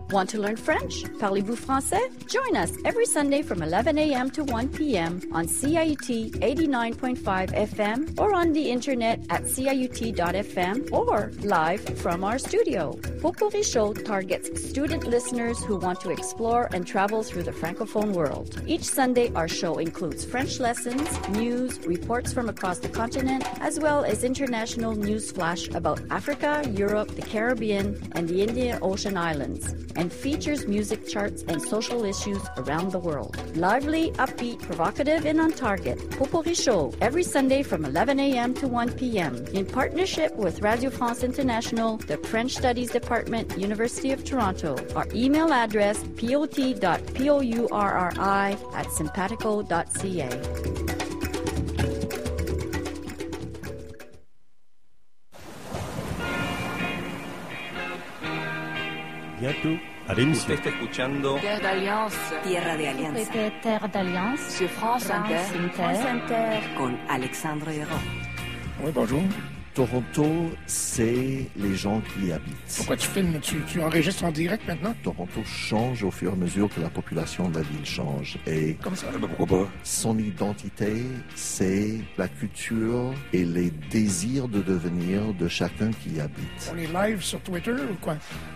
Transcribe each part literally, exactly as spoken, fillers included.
Want to learn French? Parlez-vous français? Join us every Sunday from eleven a.m. to one p.m. on C I U T eighty-nine point five F M or on the internet at C I U T dot F M or live from our studio. Popuri Show targets student listeners who want to explore and travel through the Francophone world. Each Sunday, our show includes French lessons, news, reports from across the continent, as well as international news flash about Africa, Europe, the Caribbean, and the Indian Ocean Islands, and features music charts and social issues around the world. Lively, upbeat, provocative, and on target. Popuri Show, every Sunday from eleven a.m. to one p.m. in partnership with Radio France International, the French Studies Department, University of Toronto. Our email address, pot dot pourri at simpatico dot c a. Bientôt à l'émission. Usted está escuchando Terre d'Alliance. Tierra de Alianza. C'était Terre d'Alliance. Sur France Inter. France Inter. Con Alexandre Hérault. Oui, bonjour. Toronto, c'est les gens qui y habitent. Pourquoi tu filmes? Tu, tu enregistres en direct maintenant? Toronto change au fur et à mesure que la population de la ville change. Et Comme ça? Ben, pourquoi pas? son identité, c'est la culture et les désirs de devenir de chacun qui y habite. On est live sur Twitter ou quoi?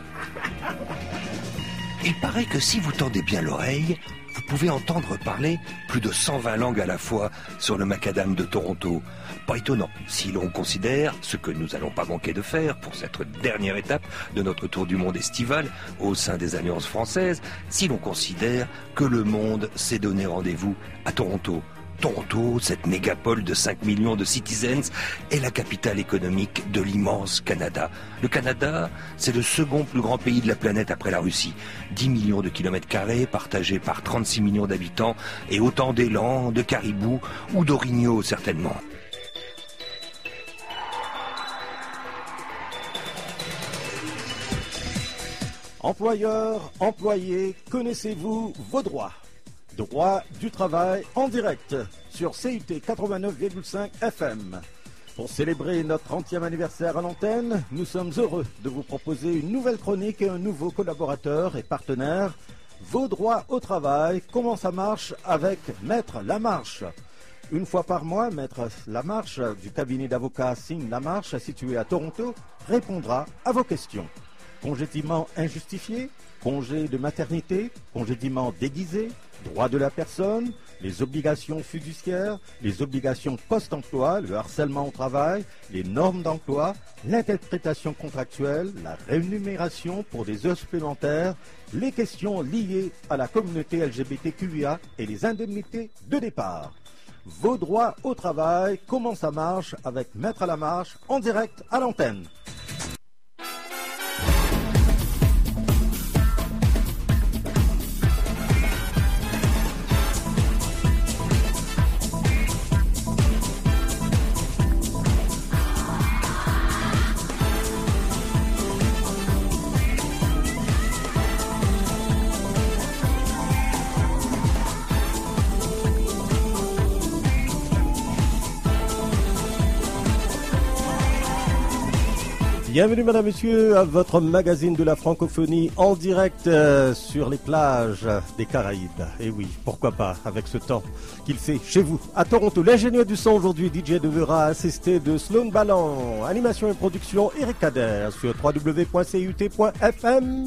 Il paraît que si vous tendez bien l'oreille, vous pouvez entendre parler plus de cent vingt langues à la fois sur le macadam de Toronto. Pas étonnant, si l'on considère, ce que nous allons pas manquer de faire pour cette dernière étape de notre tour du monde estival au sein des Alliances françaises, si l'on considère que le monde s'est donné rendez-vous à Toronto. Toronto, cette mégapole de cinq millions de citizens, est la capitale économique de l'immense Canada. Le Canada, c'est le second plus grand pays de la planète après la Russie. dix millions de kilomètres carrés partagés par trente-six millions d'habitants et autant d'élans, de caribous ou d'orignaux certainement. Employeurs, employés, connaissez-vous vos droits? Droit du travail en direct sur C U T quatre-vingt-neuf virgule cinq F M. Pour célébrer notre trentième anniversaire à l'antenne, nous sommes heureux de vous proposer une nouvelle chronique et un nouveau collaborateur et partenaire. Vos droits au travail, comment ça marche avec Maître Lamarche. Une fois par mois, Maître Lamarche du cabinet d'avocats Signe Lamarche, situé à Toronto, répondra à vos questions. Congédiement injustifié, congé de maternité, congédiement déguisé, droit de la personne, les obligations fiduciaires, les obligations post-emploi, le harcèlement au travail, les normes d'emploi, l'interprétation contractuelle, la rémunération pour des heures supplémentaires, les questions liées à la communauté L G B T Q I A et les indemnités de départ. Vos droits au travail, comment ça marche avec Maître Lamarche en direct à l'antenne. Bienvenue Madame, Monsieur, à votre magazine de la francophonie en direct euh, sur les plages des Caraïbes. Et oui, pourquoi pas, avec ce temps qu'il fait chez vous, à Toronto. L'ingénieur du son aujourd'hui, D J devra assister de Sloan Ballon. Animation et production, Eric Kader sur w w w point c u t point f m.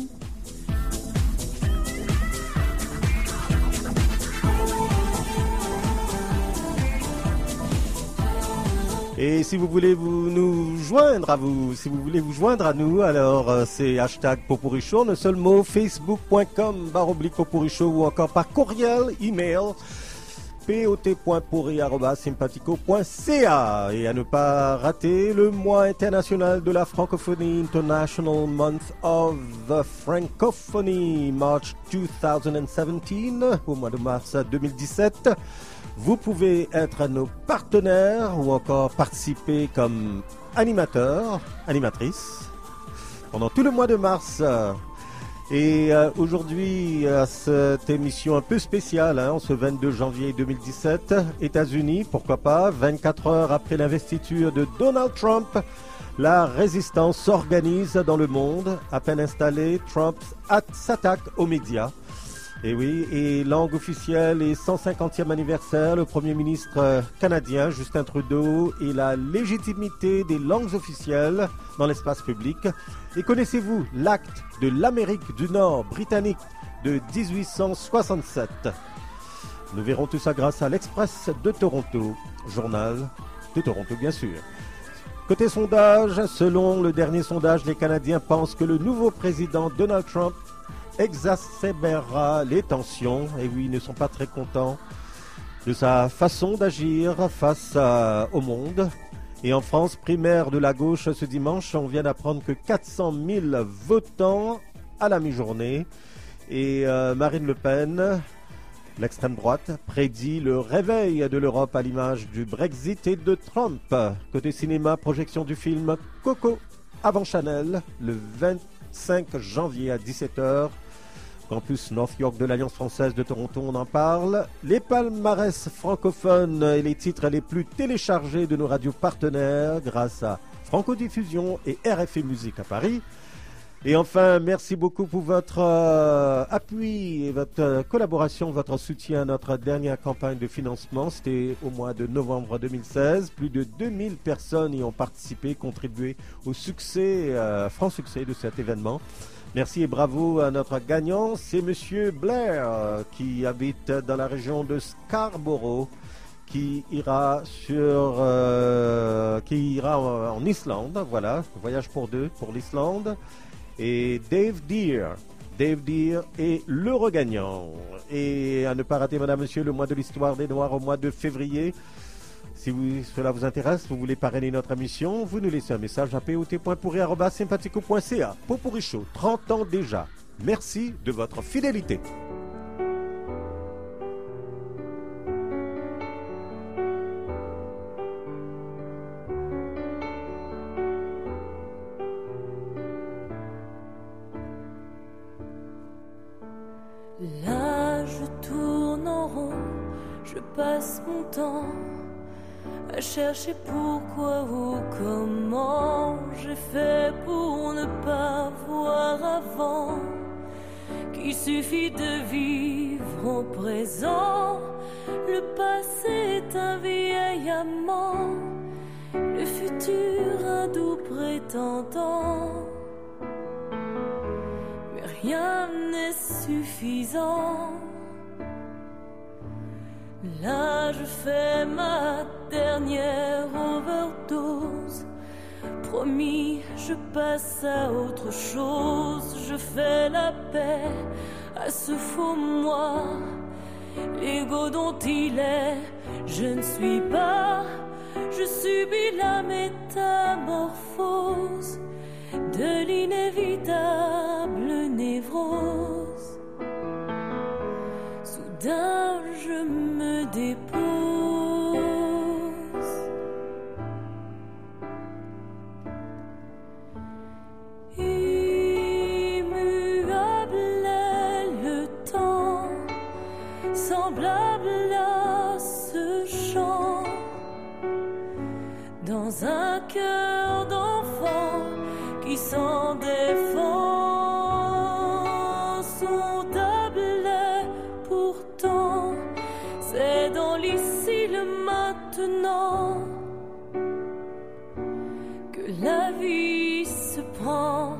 Et si vous voulez vous nous joindre à vous, si vous voulez vous joindre à nous, alors euh, c'est hashtag Popuri Show, un seul mot, facebook point com barre oblique Popuri Show ou encore par courriel, email, pot point pourri arobase simpatico point c a. Et à ne pas rater le mois international de la francophonie, International Month of the Francophonie, March deux mille dix-sept, au mois de mars deux mille dix-sept. Vous pouvez être nos partenaires ou encore participer comme animateur, animatrice pendant tout le mois de mars. Et euh, aujourd'hui, à cette émission un peu spéciale, hein, ce vingt-deux janvier deux mille dix-sept, États-Unis, pourquoi pas, vingt-quatre heures après l'investiture de Donald Trump, La résistance s'organise dans le monde. À peine installé, Trump s'attaque aux médias. Et oui, et langue officielle et cent cinquantième anniversaire, le Premier ministre canadien Justin Trudeau et la légitimité des langues officielles dans l'espace public. Et connaissez-vous l'acte de l'Amérique du Nord britannique de dix-huit cent soixante-sept? Nous verrons tout ça grâce à l'Express de Toronto, journal de Toronto bien sûr. Côté sondage, selon le dernier sondage, les Canadiens pensent que le nouveau président Donald Trump exacerbera les tensions. Et oui, ils ne sont pas très contents de sa façon d'agir face à, au monde. Et en France, primaire de la gauche ce dimanche, on vient d'apprendre que quatre cent mille votants à la mi-journée. Et euh, Marine Le Pen, l'extrême droite, prédit le réveil de l'Europe à l'image du Brexit et de Trump. Côté cinéma, projection du film Coco avant Chanel le vingt-cinq janvier à dix-sept heures. Campus North York de l'Alliance française de Toronto, on en parle. Les palmarès francophones et les titres les plus téléchargés de nos radios partenaires grâce à Franco-Diffusion et R F I Musique à Paris. Et enfin, merci beaucoup pour votre euh, appui et votre euh, collaboration, votre soutien à notre dernière campagne de financement. C'était au mois de novembre deux mille seize. Plus de deux mille personnes y ont participé, contribué au succès, euh, franc succès de cet événement. Merci et bravo à notre gagnant. C'est Monsieur Blair euh, qui habite dans la région de Scarborough, qui ira sur, euh, qui ira en, en Islande. Voilà, voyage pour deux pour l'Islande. Et Dave Deere, Dave Deere est le regagnant. Et à ne pas rater, madame, monsieur, le mois de l'histoire des Noirs au mois de février. Si vous, cela vous intéresse, vous voulez parrainer notre émission, vous nous laissez un message à p o t point pourri arobase sympathico point c a. Pot-pourri Show, trente ans déjà. Merci de votre fidélité. Là, je tourne en rond, je passe mon temps à chercher pourquoi ou comment j'ai fait pour ne pas voir avant qu'il suffit de vivre au présent. Le passé est un vieil amant, le futur un doux prétendant. Rien n'est suffisant. Là, je fais ma dernière overdose. Promis, je passe à autre chose. Je fais la paix à ce faux moi, l'ego dont il est. Je ne suis pas, je subis la métamorphose de l'inévitable névrose. Soudain je me dépose. Immuable est le temps, semblable à ce chant dans un cœur d'enfant qui s'en défend, sondable est pourtant, c'est dans l'ici le maintenant que la vie se prend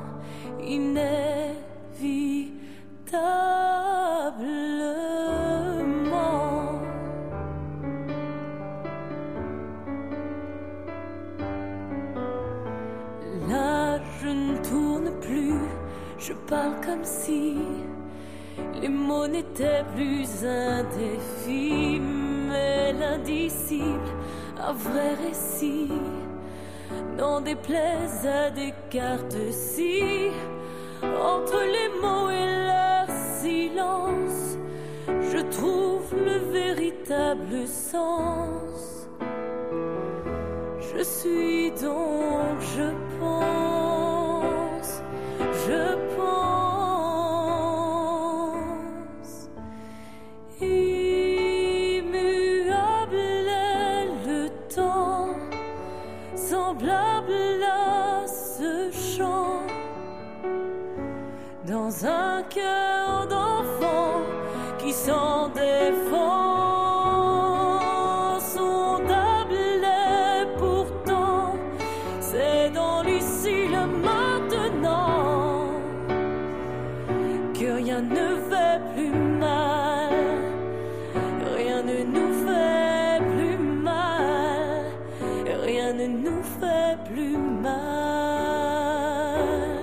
inévitablement. Là, je ne tourne plus, je parle comme si les mots n'étaient plus un défi, mais l'indicible, un vrai récit, n'en déplaise à Descartes-ci. Entre les mots et leur silence, je trouve le véritable sens. Je suis donc, je pense, je pense. Immuable est le temps, semblable à dans un cœur d'enfant qui s'en défend. Rien ne fait plus mal, rien ne nous fait plus mal, rien ne nous fait plus mal.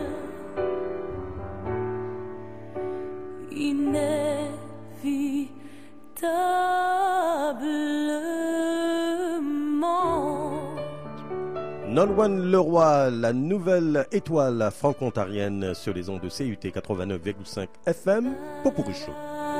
Inévitablement. Nolwenn Leroy, la nouvelle étoile franco-ontarienne sur les ondes de C U T quatre-vingt-neuf virgule cinq F M, Popurrí Show.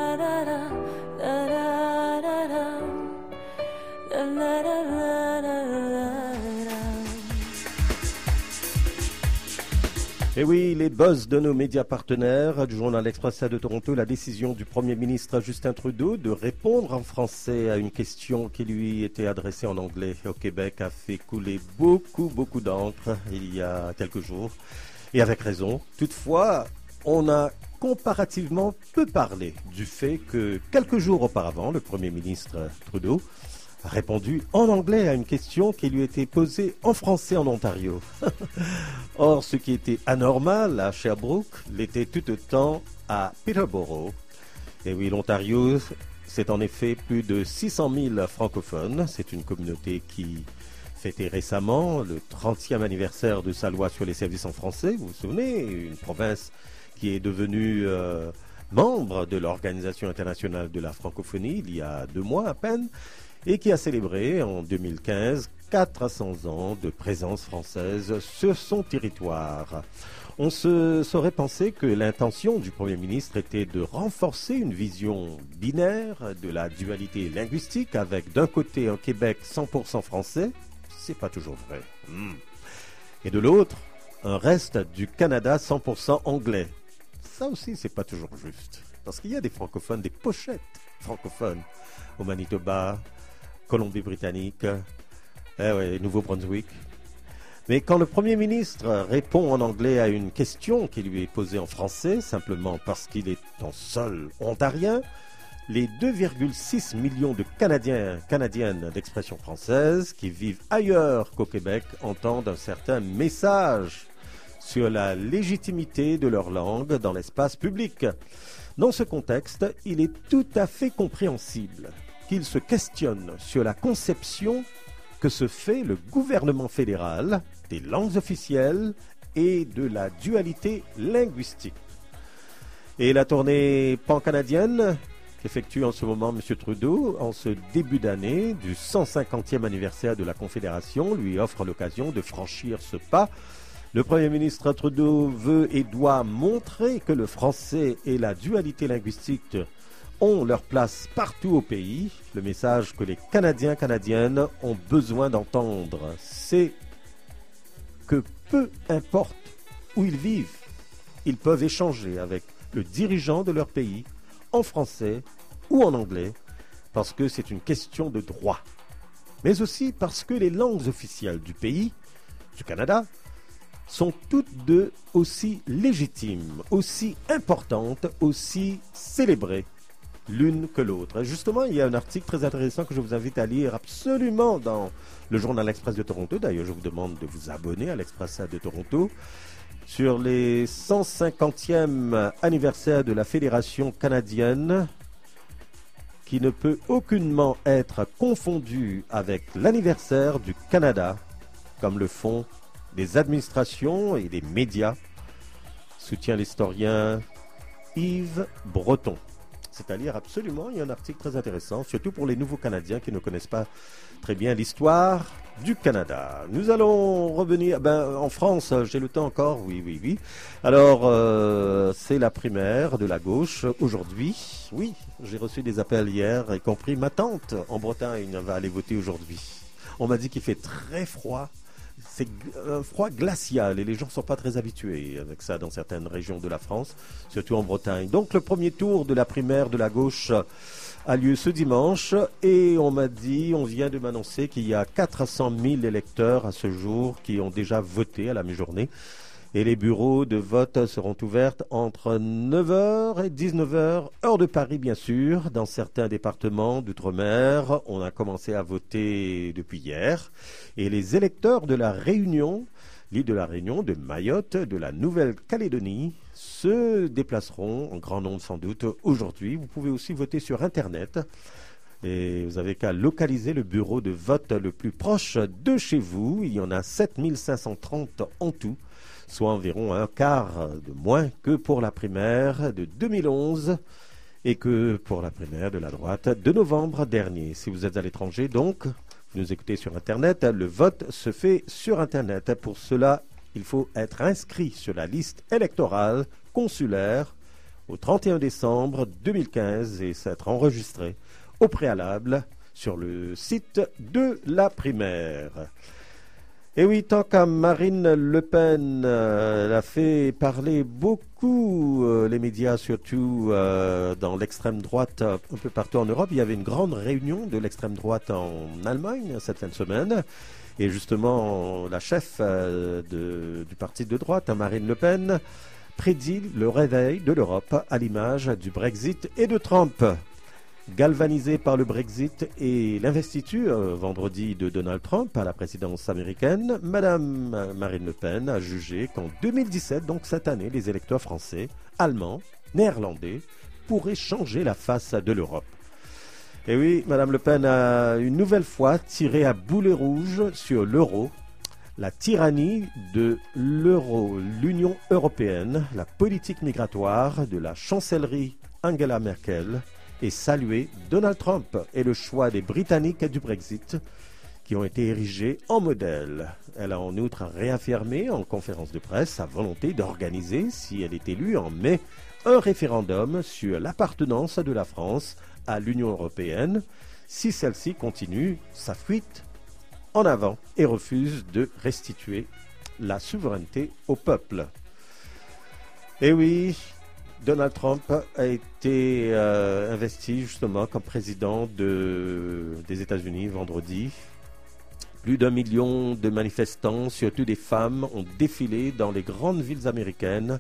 Et oui, les buzz de nos médias partenaires du journal L'Express de Toronto, la décision du Premier ministre Justin Trudeau de répondre en français à une question qui lui était adressée en anglais au Québec a fait couler beaucoup, beaucoup d'encre il y a quelques jours, et avec raison. Toutefois, on a comparativement peu parlé du fait que quelques jours auparavant, le Premier ministre Trudeau a répondu en anglais à une question qui lui était posée en français en Ontario. Or, ce qui était anormal à Sherbrooke l'était tout autant à Peterborough. Et oui, l'Ontario, c'est en effet plus de six cent mille francophones. C'est une communauté qui fêtait récemment le trentième anniversaire de sa loi sur les services en français. Vous vous souvenez, une province qui est devenue euh, membre de l'Organisation internationale de la francophonie il y a deux mois à peine, et qui a célébré en deux mille quinze quatre cents ans de présence française sur son territoire. On se serait pensé que l'intention du Premier ministre était de renforcer une vision binaire de la dualité linguistique avec d'un côté un Québec cent pour cent français, c'est pas toujours vrai, mmh. et de l'autre un reste du Canada cent pour cent anglais. Ça aussi c'est pas toujours juste, parce qu'il y a des francophones, des pochettes francophones au Manitoba, Colombie-Britannique, eh ouais, Nouveau-Brunswick. Mais quand le Premier ministre répond en anglais à une question qui lui est posée en français, simplement parce qu'il est en sol ontarien, les deux virgule six millions de Canadiens, Canadiennes d'expression française qui vivent ailleurs qu'au Québec entendent un certain message sur la légitimité de leur langue dans l'espace public. Dans ce contexte, il est tout à fait compréhensible qu'il se questionne sur la conception que se fait le gouvernement fédéral des langues officielles et de la dualité linguistique. Et la tournée pan-canadienne qu'effectue en ce moment M. Trudeau en ce début d'année du cent cinquantième anniversaire de la Confédération lui offre l'occasion de franchir ce pas. Le Premier ministre Trudeau veut et doit montrer que le français et la dualité linguistique ont leur place partout au pays. Le message que les Canadiens, Canadiennes ont besoin d'entendre, c'est que peu importe où ils vivent, ils peuvent échanger avec le dirigeant de leur pays en français ou en anglais, parce que c'est une question de droit. Mais aussi parce que les langues officielles du pays, du Canada, sont toutes deux aussi légitimes, aussi importantes, aussi célébrées l'une que l'autre. Justement, il y a un article très intéressant que je vous invite à lire absolument dans le journal L'Express de Toronto. D'ailleurs, je vous demande de vous abonner à l'Express de Toronto sur les cent cinquantième anniversaire de la Fédération canadienne, qui ne peut aucunement être confondu avec l'anniversaire du Canada, comme le font les administrations et les médias, soutient l'historien Yves Breton. C'est à lire absolument, il y a un article très intéressant, surtout pour les nouveaux Canadiens qui ne connaissent pas très bien l'histoire du Canada. Nous allons revenir, ben, en France, j'ai le temps encore, oui, oui, oui. Alors, euh, c'est la primaire de la gauche aujourd'hui. Oui, j'ai reçu des appels hier, y compris ma tante en Bretagne va aller voter aujourd'hui. On m'a dit qu'il fait très froid. C'est un froid glacial et les gens ne sont pas très habitués avec ça dans certaines régions de la France, surtout en Bretagne. Donc le premier tour de la primaire de la gauche a lieu ce dimanche et on m'a dit, on vient de m'annoncer qu'il y a quatre cent mille électeurs à ce jour qui ont déjà voté à la mi-journée. Et les bureaux de vote seront ouverts entre neuf heures et dix-neuf heures, heure de Paris bien sûr. Dans certains départements d'outre-mer, on a commencé à voter depuis hier. Et les électeurs de la Réunion, l'île de la Réunion, de Mayotte, de la Nouvelle-Calédonie, se déplaceront en grand nombre sans doute aujourd'hui. Vous pouvez aussi voter sur Internet. Et vous avez qu'à localiser le bureau de vote le plus proche de chez vous. Il y en a sept mille cinq cent trente en tout, soit environ un quart de moins que pour la primaire de deux mille onze et que pour la primaire de la droite de novembre dernier. Si vous êtes à l'étranger, donc, vous nous écoutez sur Internet, le vote se fait sur Internet. Pour cela, il faut être inscrit sur la liste électorale consulaire au trente et un décembre deux mille quinze et s'être enregistré au préalable sur le site de la primaire. Et oui, tant qu'à Marine Le Pen, euh, elle a fait parler beaucoup euh, les médias, surtout euh, dans l'extrême droite, un peu partout en Europe. Il y avait une grande réunion de l'extrême droite en Allemagne cette fin de semaine. Et justement, la chef euh, de, du parti de droite, Marine Le Pen, prédit le réveil de l'Europe à l'image du Brexit et de Trump. Galvanisée par le Brexit et l'investiture euh, vendredi de Donald Trump à la présidence américaine, Madame Marine Le Pen a jugé qu'en deux mille dix-sept, donc cette année, les électeurs français, allemands, néerlandais pourraient changer la face de l'Europe. Et oui, Madame Le Pen a une nouvelle fois tiré à boulet rouge sur l'euro, la tyrannie de l'euro, l'Union européenne, la politique migratoire de la chancellerie Angela Merkel, et saluer Donald Trump et le choix des Britanniques du Brexit qui ont été érigés en modèle. Elle a en outre réaffirmé en conférence de presse sa volonté d'organiser, si elle est élue en mai, un référendum sur l'appartenance de la France à l'Union européenne si celle-ci continue sa fuite en avant et refuse de restituer la souveraineté au peuple. Et oui, Donald Trump a été euh, investi justement comme président de, des États-Unis vendredi. Plus d'un million de manifestants, surtout des femmes, ont défilé dans les grandes villes américaines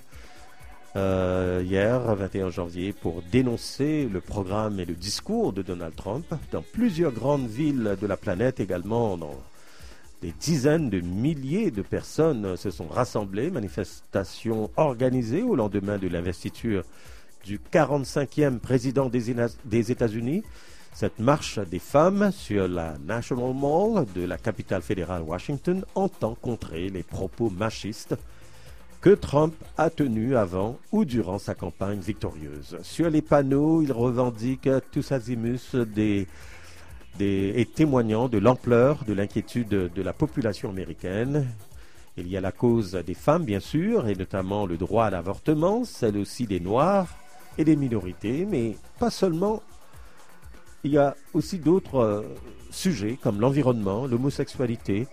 euh, hier, vingt et un janvier, pour dénoncer le programme et le discours de Donald Trump. Dans plusieurs grandes villes de la planète également, dans des dizaines de milliers de personnes se sont rassemblées, manifestations organisées au lendemain de l'investiture du quarante-cinquième président des États-Unis. Cette marche des femmes sur la National Mall de la capitale fédérale Washington entend contrer les propos machistes que Trump a tenus avant ou durant sa campagne victorieuse. Sur les panneaux, il revendique tous azimuts des Des, et témoignant de l'ampleur de l'inquiétude de, de la population américaine. Il y a la cause des femmes, bien sûr, et notamment le droit à l'avortement, celle aussi des Noirs et des minorités, mais pas seulement. Il y a aussi d'autres euh, sujets comme l'environnement, l'homosexualité,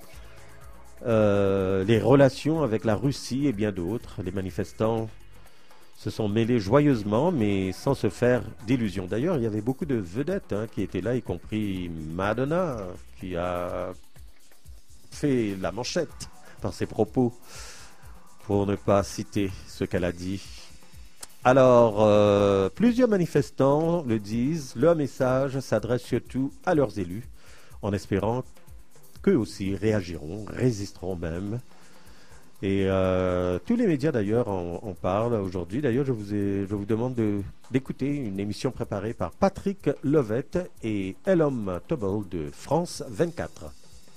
euh, les relations avec la Russie et bien d'autres. Les manifestants se sont mêlés joyeusement, mais sans se faire d'illusions. D'ailleurs, il y avait beaucoup de vedettes hein, qui étaient là, y compris Madonna, qui a fait la manchette par ses propos, pour ne pas citer ce qu'elle a dit. Alors, euh, plusieurs manifestants le disent, leur message s'adresse surtout à leurs élus, en espérant qu'eux aussi réagiront, résisteront même. Et euh, tous les médias d'ailleurs en, en parlent aujourd'hui. D'ailleurs, je vous, ai, je vous demande de, d'écouter une émission préparée par Patrick Lovette et Elom Tobel de France vingt-quatre.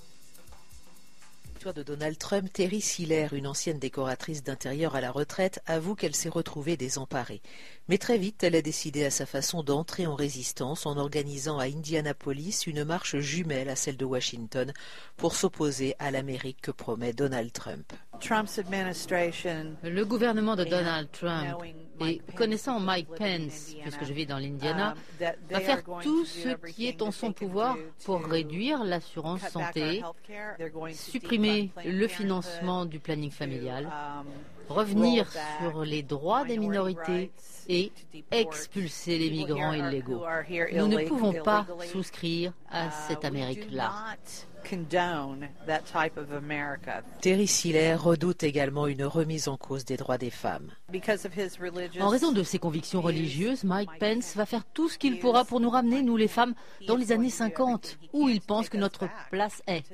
De Donald Trump, Terry Siller, une ancienne décoratrice d'intérieur à la retraite, avoue qu'elle s'est retrouvée désemparée. Mais très vite, elle a décidé à sa façon d'entrer en résistance en organisant à Indianapolis une marche jumelle à celle de Washington pour s'opposer à l'Amérique que promet Donald Trump. Le gouvernement de Donald Trump, et connaissant Mike Pence, puisque je vis dans l'Indiana, va faire tout ce qui est en son pouvoir pour réduire l'assurance santé, supprimer le financement du planning familial, revenir sur les droits des minorités et expulser les migrants illégaux. Nous ne pouvons pas souscrire à cette Amérique-là. Terry Siller redoute également une remise en cause des droits des femmes. En raison de ses convictions religieuses, Mike Pence va faire tout ce qu'il pourra pour nous ramener, nous les femmes, dans les années cinquante, où il pense que notre place est.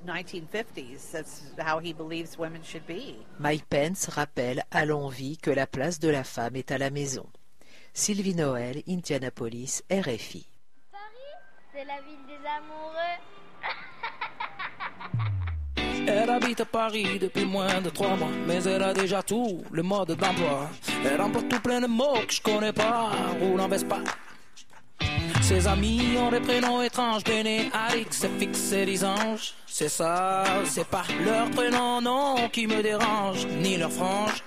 Mike Pence rappelle à l'envi que la place de la femme est à la maison. Sylvie Noël, Indianapolis, R F I. Paris, c'est la ville des amoureux. Elle habite à Paris depuis moins de trois mois, mais elle a déjà tout le mode d'emploi. Elle emploie tout plein de mots que je connais pas, roule en Vespa. Ses amis ont des prénoms étranges, Béné, Alix, Fix et Lisange. C'est ça, c'est pas leur prénom, non, qui me dérange, ni leur frange.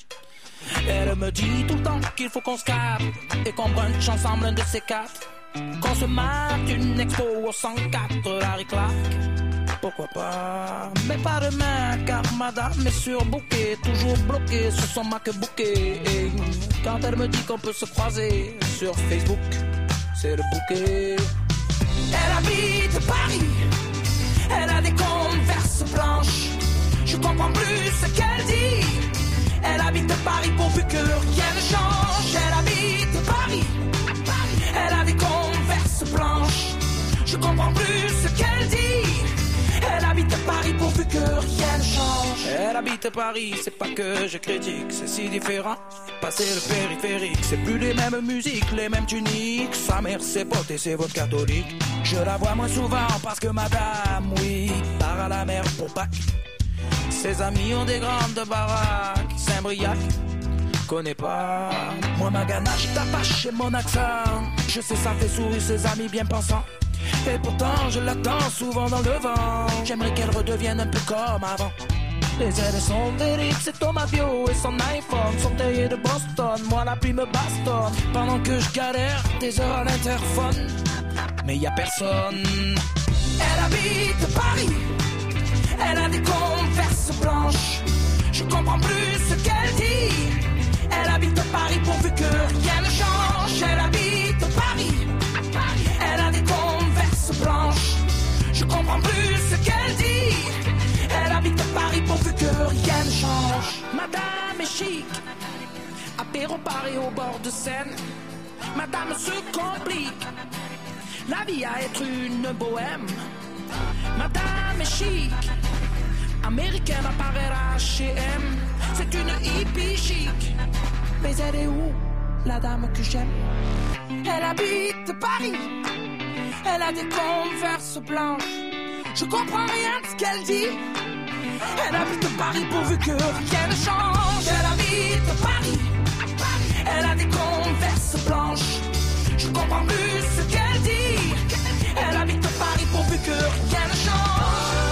Elle me dit tout le temps qu'il faut qu'on se capte et qu'on brunch ensemble un de ces quatre. Qu'on se mate une expo au cent quatre, Larry Clark. Pourquoi pas, mais pas demain, car madame est surbookée, toujours bloquée sur son MacBook. Et quand elle me dit qu'on peut se croiser sur Facebook, c'est le bouquet. Elle habite Paris, elle a des Converse blanches. Je comprends plus ce qu'elle dit. Elle habite Paris pourvu que rien ne change. Elle habite Paris, elle a des Converse blanches. Je comprends plus ce qu'elle dit. Elle habite Paris pourvu que rien ne change. Elle habite Paris, c'est pas que je critique, c'est si différent. Passer le périphérique, c'est plus les mêmes musiques, les mêmes tuniques. Sa mère c'est pote et c'est votre catholique. Je la vois moins souvent parce que madame, oui, part à la mer pour Pâques. Ses amis ont des grandes baraques, Saint-Briac, connais pas. Moi ma ganache t'apache et mon accent, je sais ça fait sourire ses amis bien pensants. Et pourtant je l'attends souvent dans le vent. J'aimerais qu'elle redevienne un peu comme avant. Les ailes sont d'Eric, c'est Thomas Bio et son iPhone sont taillés de Boston. Moi la pluie me bastonne pendant que je galère des heures à l'interphone. Mais y a personne. Elle habite Paris, elle a des Converse blanches. Je comprends plus ce qu'elle dit. Elle habite Paris pourvu que rien ne change. Elle habite Paris, elle a des Converse blanches. Je comprends plus ce qu'elle dit. Elle habite Paris pourvu que rien ne change. Madame est chic, apéro Paris au bord de Seine. Madame se complique, la vie à être une bohème. Madame est chic, américaine apparaît à H et M. C'est une hippie chic, mais elle est où, la dame que j'aime? Elle habite Paris, elle a des Converse blanches. Je comprends rien de ce qu'elle dit. Elle habite Paris pourvu que rien ne change. Elle habite Paris, elle a des Converse blanches. Je comprends plus ce qu'elle dit. Elle habite Paris pourvu que rien ne change.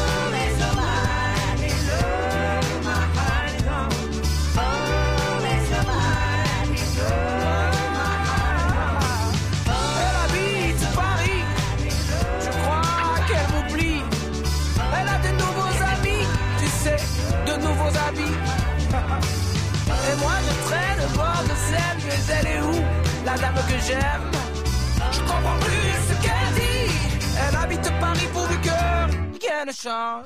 Et moi je traîne au bord de Seine, mais elle est où, la dame que j'aime? Je comprends plus ce qu'elle dit. Elle habite Paris pourvu que rien ne change.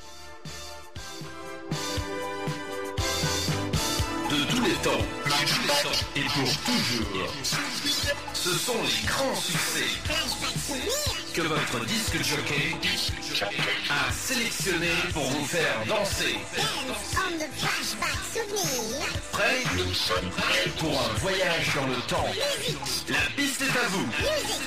De tous les temps, et pour toujours, ce sont les grands succès que votre disque jockey a sélectionné pour vous faire danser. Prêt pour un voyage dans le temps. La piste est à vous.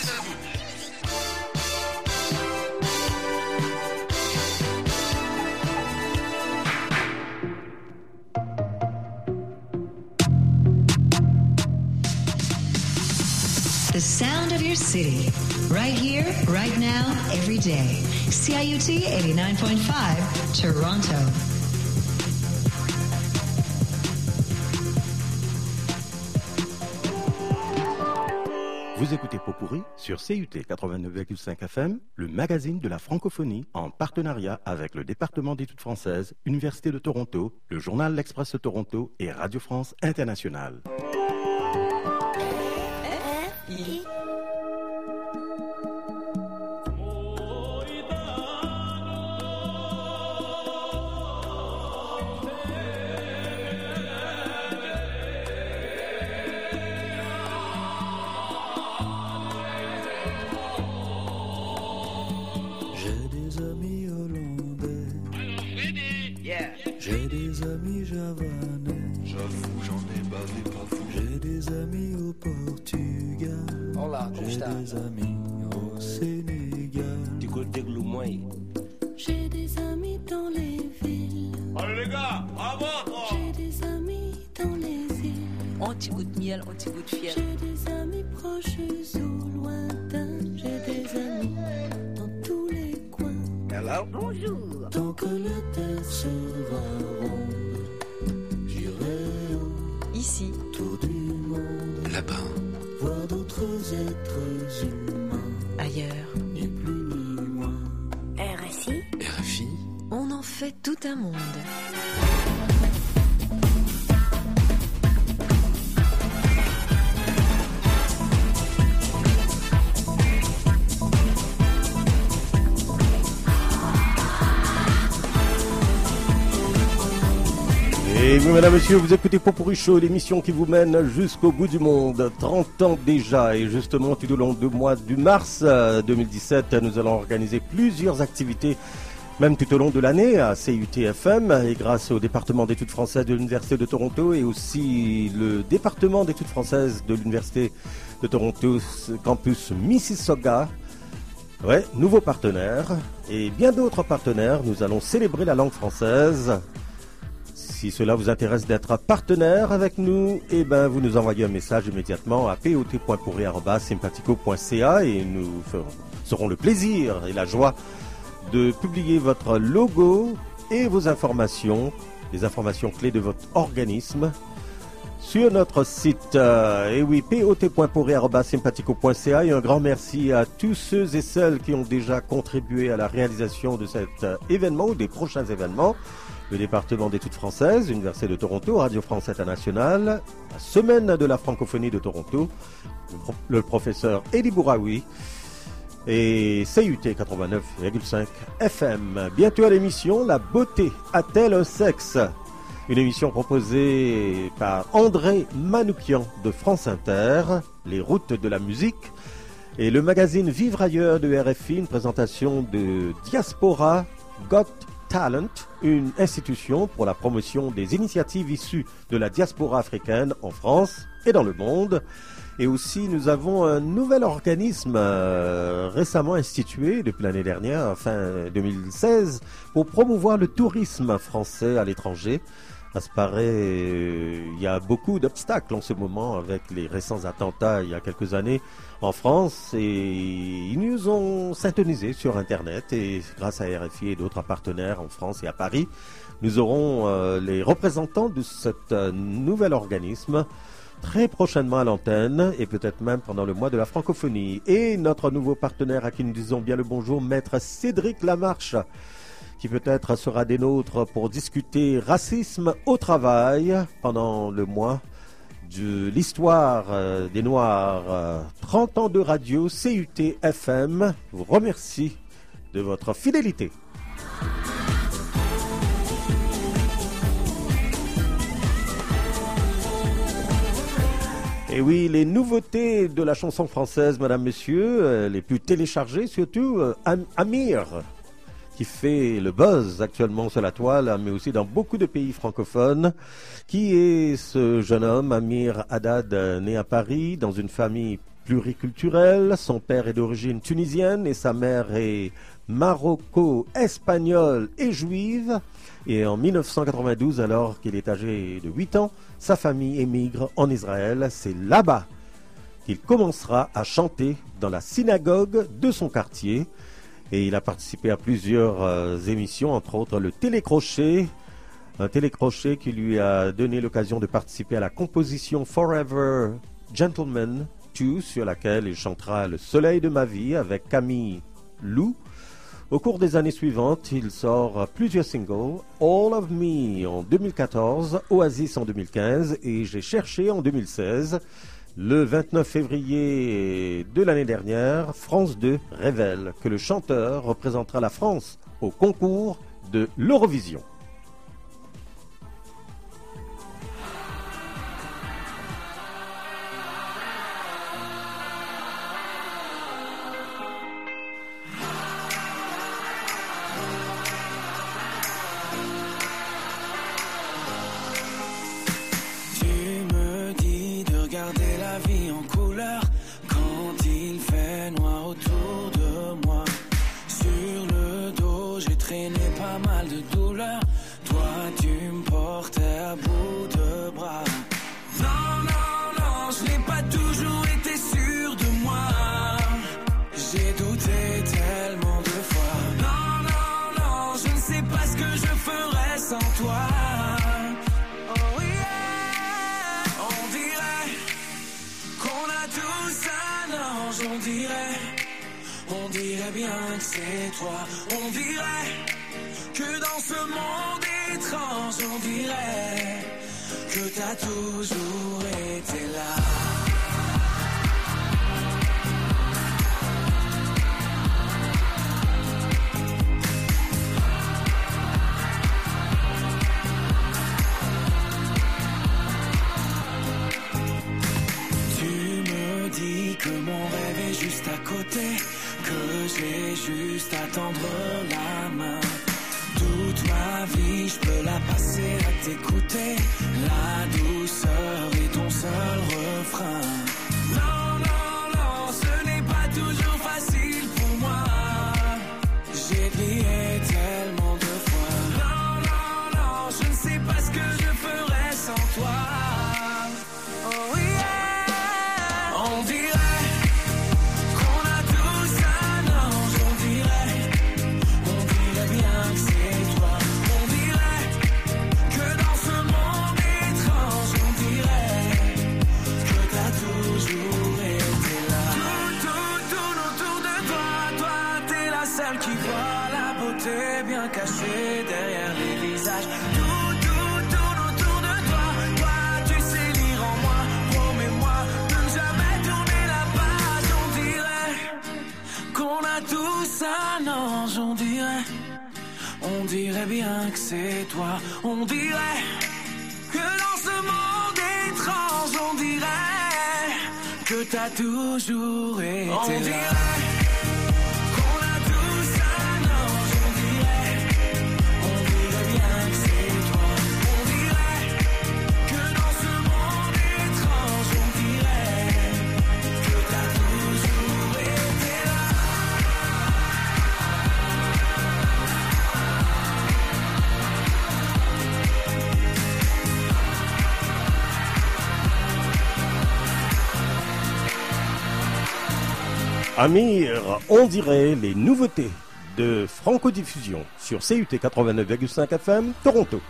The sound of your city, right here, right now, every day. C I U T eighty-nine point five, Toronto. Vous écoutez Pot-Pourri sur C U T quatre-vingt-neuf virgule cinq F M, le magazine de la francophonie, en partenariat avec le département d'études françaises, Université de Toronto, le journal L'Express de Toronto et Radio France Internationale. I. là, como está? J'ai des amis au Sénégal. Du côté de Loumoy. J'ai des amis dans les villes. Allez les gars, bravo! J'ai des amis dans les îles. Un petit goût de miel, un petit goût de fiel. J'ai des amis proches ou lointains. J'ai des amis dans tous les coins. Hello? Bonjour. Tant que la terre sera ronde, j'irai ici, autour du monde. Là-bas, voir d'autres êtres humains. Ailleurs, ni plus ni moins. R F I, R F I, on en fait tout un monde. Et vous, mesdames, messieurs, vous écoutez Popurrí Show, l'émission qui vous mène jusqu'au bout du monde. trente ans déjà, et justement, tout au long du mois de mars deux mille dix-sept, nous allons organiser plusieurs activités, même tout au long de l'année, à C U T F M, et grâce au département d'études françaises de l'Université de Toronto, et aussi le département d'études françaises de l'Université de Toronto, campus Mississauga. Ouais, nouveau partenaire, et bien d'autres partenaires. Nous allons célébrer la langue française. Si cela vous intéresse d'être partenaire avec nous, eh ben, vous nous envoyez un message immédiatement à p o t point pourri arobase sympatico point c a et nous ferons, aurons le plaisir et la joie de publier votre logo et vos informations, les informations clés de votre organisme sur notre site. Euh, et oui, p o t point pourri arobase sympatico point c a et un grand merci à tous ceux et celles qui ont déjà contribué à la réalisation de cet euh, événement ou des prochains événements. Le département d'études françaises, l'Université de Toronto, Radio France Internationale, la Semaine de la francophonie de Toronto, le professeur Elie Bouraoui et C U T quatre-vingt-neuf virgule cinq F M. Bientôt à l'émission, La beauté a-t-elle un sexe? Une émission proposée par André Manoukian de France Inter, Les routes de la musique, et le magazine Vivre ailleurs de R F I, une présentation de Diaspora Got Talent, une institution pour la promotion des initiatives issues de la diaspora africaine en France et dans le monde. Et aussi, nous avons un nouvel organisme euh, récemment institué depuis l'année dernière, fin deux mille seize, pour promouvoir le tourisme français à l'étranger. À ce paraît, euh, il y a beaucoup d'obstacles en ce moment avec les récents attentats il y a quelques années en France, et ils nous ont syntonisés sur Internet, et grâce à R F I et d'autres partenaires en France et à Paris, nous aurons euh, les représentants de cet euh, nouvel organisme très prochainement à l'antenne, et peut-être même pendant le mois de la francophonie. Et notre nouveau partenaire à qui nous disons bien le bonjour, maître Cédric Lamarche, qui peut-être sera des nôtres pour discuter racisme au travail pendant le mois de l'histoire euh, des Noirs. Euh, trente ans de radio, C U T F M vous remercie de votre fidélité. Et oui, les nouveautés de la chanson française, mesdames, messieurs, euh, les plus téléchargées, surtout euh, Am- Amir, qui fait le buzz actuellement sur la toile, mais aussi dans beaucoup de pays francophones. Qui est ce jeune homme, Amir Haddad, né à Paris, dans une famille pluriculturelle. Son père est d'origine tunisienne et sa mère est maroco-espagnole et juive. Et en mille neuf cent quatre-vingt-douze, alors qu'il est âgé de huit ans, sa famille émigre en Israël. C'est là-bas qu'il commencera à chanter dans la synagogue de son quartier. Et il a participé à plusieurs euh, émissions, entre autres le Télécrochet, un télécrochet qui lui a donné l'occasion de participer à la composition Forever Gentleman deux, sur laquelle il chantera Le soleil de ma vie avec Camille Lou. Au cours des années suivantes, il sort plusieurs singles, All of Me en deux mille quatorze, Oasis en deux mille quinze et J'ai cherché en deux mille seize. Le vingt-neuf février de l'année dernière, France deux révèle que le chanteur représentera la France au concours de l'Eurovision. ange, on dirait, on dirait bien que c'est toi. On dirait que dans ce monde étrange, on dirait que t'as toujours été là. Que mon rêve est juste à côté, que j'ai juste à tendre la main. Toute ma vie, je peux la passer à t'écouter. La douceur est ton seul refrain. Non, non, non, ce n'est pas toujours facile pour moi. J'ai crié tellement de fois. Non, non, non, je ne sais pas ce que je ferais sans toi. Oh yeah, on dirait. Caché derrière les visages. Tout, tout, tout autour de toi. Toi, tu sais lire en moi. Promets-moi de ne jamais tourner la page. On dirait qu'on a tous un ange. On dirait, on dirait bien que c'est toi. On dirait que dans ce monde étrange, on dirait que t'as toujours été on là. Dirait Amir, on dirait les nouveautés de Franco-Diffusion sur C U T quatre-vingt-neuf virgule cinq F M, Toronto.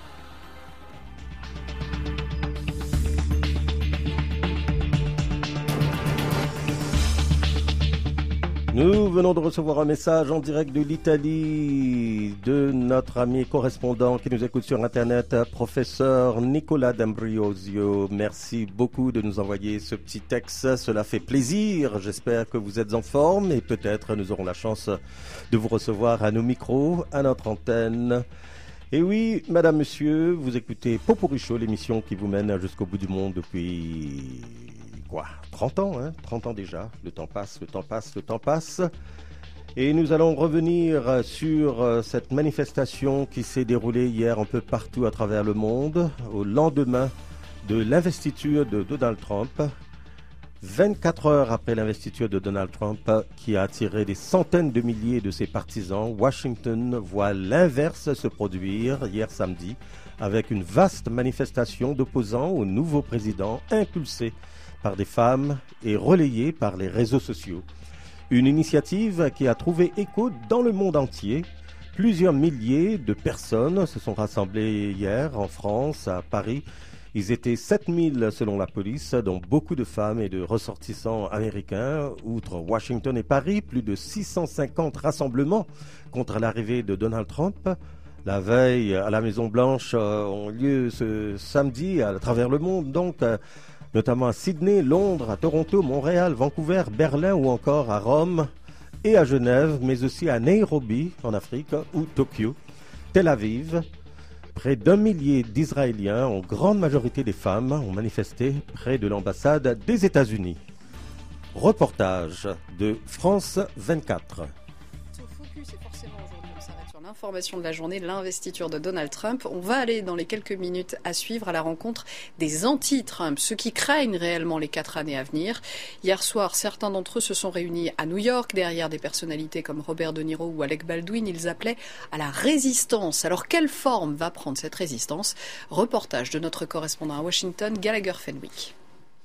Nous venons de recevoir un message en direct de l'Italie de notre ami correspondant qui nous écoute sur Internet, professeur Nicolas D'Ambrosio. Merci beaucoup de nous envoyer ce petit texte. Cela fait plaisir. J'espère que vous êtes en forme et peut-être nous aurons la chance de vous recevoir à nos micros, à notre antenne. Et oui, madame, monsieur, vous écoutez Popurrí Show, l'émission qui vous mène jusqu'au bout du monde depuis... Quoi, trente ans, hein trente ans déjà. Le temps passe, le temps passe, le temps passe. Et nous allons revenir sur cette manifestation qui s'est déroulée hier un peu partout à travers le monde, au lendemain de l'investiture de Donald Trump. vingt-quatre heures après l'investiture de Donald Trump, qui a attiré des centaines de milliers de ses partisans, Washington voit l'inverse se produire hier samedi, avec une vaste manifestation d'opposants au nouveau président impulsée par des femmes et relayée par les réseaux sociaux. Une initiative qui a trouvé écho dans le monde entier. Plusieurs milliers de personnes se sont rassemblées hier en France, à Paris. Ils étaient sept mille selon la police, dont beaucoup de femmes et de ressortissants américains. Outre Washington et Paris, plus de six cent cinquante rassemblements contre l'arrivée de Donald Trump. La veille à la Maison-Blanche euh, ont lieu ce samedi à travers le monde, donc euh, notamment à Sydney, Londres, à Toronto, Montréal, Vancouver, Berlin ou encore à Rome et à Genève, mais aussi à Nairobi en Afrique ou Tokyo, Tel Aviv. Près d'un millier d'Israéliens, en grande majorité des femmes, ont manifesté près de l'ambassade des États-Unis. Reportage de France vingt-quatre. Information de la journée, l'investiture de Donald Trump. On va aller dans les quelques minutes à suivre à la rencontre des anti-Trump, ceux qui craignent réellement les quatre années à venir. Hier soir, certains d'entre eux se sont réunis à New York, derrière des personnalités comme Robert De Niro ou Alec Baldwin. Ils appelaient à la résistance. Alors, quelle forme va prendre cette résistance? Reportage de notre correspondant à Washington, Gallagher Fenwick.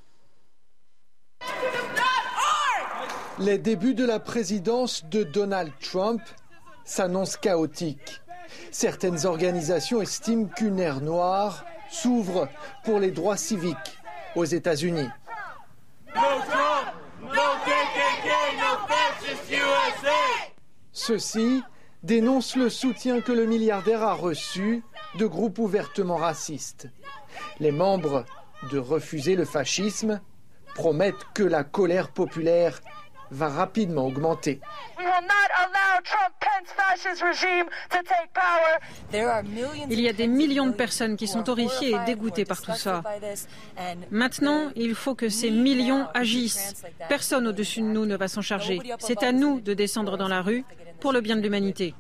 Les débuts de la présidence de Donald Trump s'annonce chaotique. Certaines organisations estiment qu'une ère noire s'ouvre pour les droits civiques aux États-Unis. No Trump, no Ceux-ci dénoncent le soutien que le milliardaire a reçu de groupes ouvertement racistes. Les membres de Refuser le fascisme promettent que la colère populaire va rapidement augmenter. Il y a des millions de personnes qui sont horrifiées et dégoûtées par tout ça. Maintenant, il faut que ces millions agissent. Personne au-dessus de nous ne va s'en charger. C'est à nous de descendre dans la rue pour le bien de l'humanité.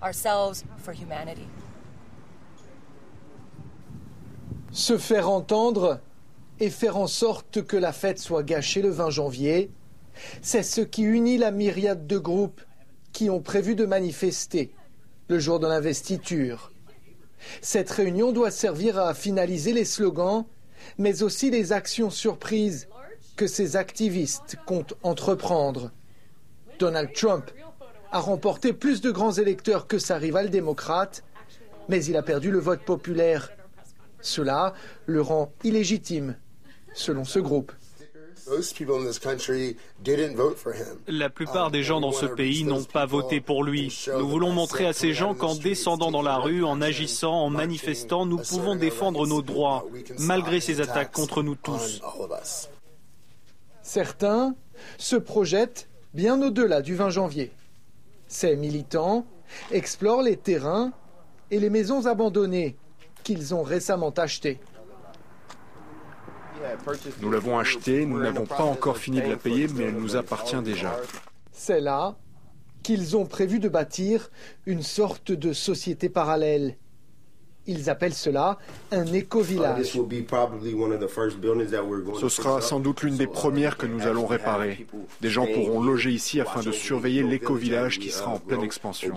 Se faire entendre et faire en sorte que la fête soit gâchée le vingt janvier, c'est ce qui unit la myriade de groupes qui ont prévu de manifester le jour de l'investiture. Cette réunion doit servir à finaliser les slogans, mais aussi les actions surprises que ces activistes comptent entreprendre. Donald Trump a remporté plus de grands électeurs que sa rivale démocrate, mais il a perdu le vote populaire. Cela le rend illégitime, selon ce groupe. La plupart des gens dans ce pays n'ont pas voté pour lui. Nous voulons montrer à ces gens qu'en descendant dans la rue, en agissant, en manifestant, nous pouvons défendre nos droits, malgré ces attaques contre nous tous. Certains se projettent bien au-delà du vingt janvier. Ces militants explorent les terrains et les maisons abandonnées qu'ils ont récemment achetées. Nous l'avons achetée, nous n'avons pas encore fini de la payer, mais elle nous appartient déjà. C'est là qu'ils ont prévu de bâtir une sorte de société parallèle. Ils appellent cela un éco-village. Ce sera sans doute l'une des premières que nous allons réparer. Des gens pourront loger ici afin de surveiller l'éco-village qui sera en pleine expansion.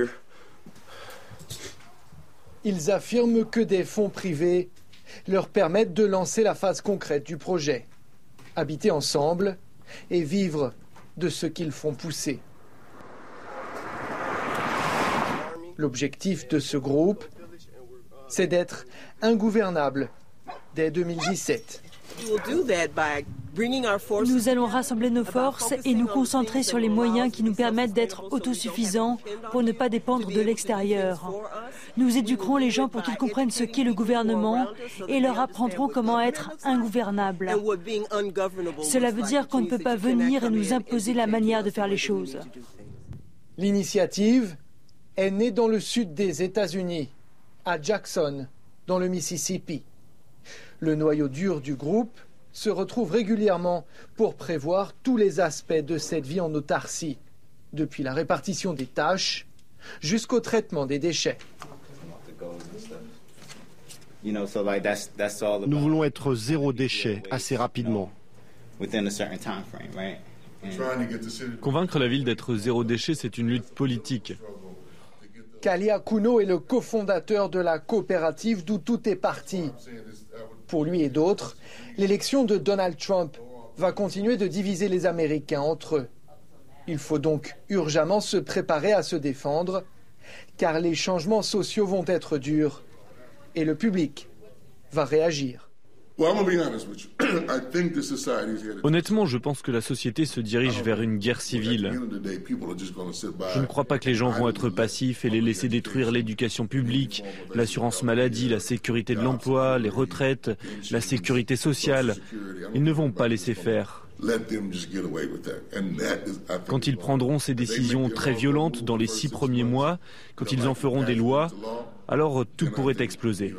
Ils affirment que des fonds privés leur permettent de lancer la phase concrète du projet. Habiter ensemble et vivre de ce qu'ils font pousser. L'objectif de ce groupe, c'est d'être ingouvernable dès deux mille dix-sept. Nous allons rassembler nos forces et nous concentrer sur les moyens qui nous permettent d'être autosuffisants pour ne pas dépendre de l'extérieur. Nous éduquerons les gens pour qu'ils comprennent ce qu'est le gouvernement et leur apprendrons comment être ingouvernables. Cela veut dire qu'on ne peut pas venir et nous imposer la manière de faire les choses. L'initiative est née dans le sud des États-Unis, à Jackson, dans le Mississippi. Le noyau dur du groupe se retrouve régulièrement pour prévoir tous les aspects de cette vie en autarcie, depuis la répartition des tâches jusqu'au traitement des déchets. Nous voulons être zéro déchet assez rapidement. Convaincre la ville d'être zéro déchet, c'est une lutte politique. Kalia Kuno est le cofondateur de la coopérative d'où tout est parti. Pour lui et d'autres, l'élection de Donald Trump va continuer de diviser les Américains entre eux. Il faut donc urgemment se préparer à se défendre, car les changements sociaux vont être durs et le public va réagir. Honnêtement, je pense que la société se dirige vers une guerre civile. Je ne crois pas que les gens vont être passifs et les laisser détruire l'éducation publique, l'assurance maladie, la sécurité de l'emploi, les retraites, la sécurité sociale. Ils ne vont pas laisser faire. Quand ils prendront ces décisions très violentes dans les six premiers mois, quand ils en feront des lois, alors tout pourrait exploser.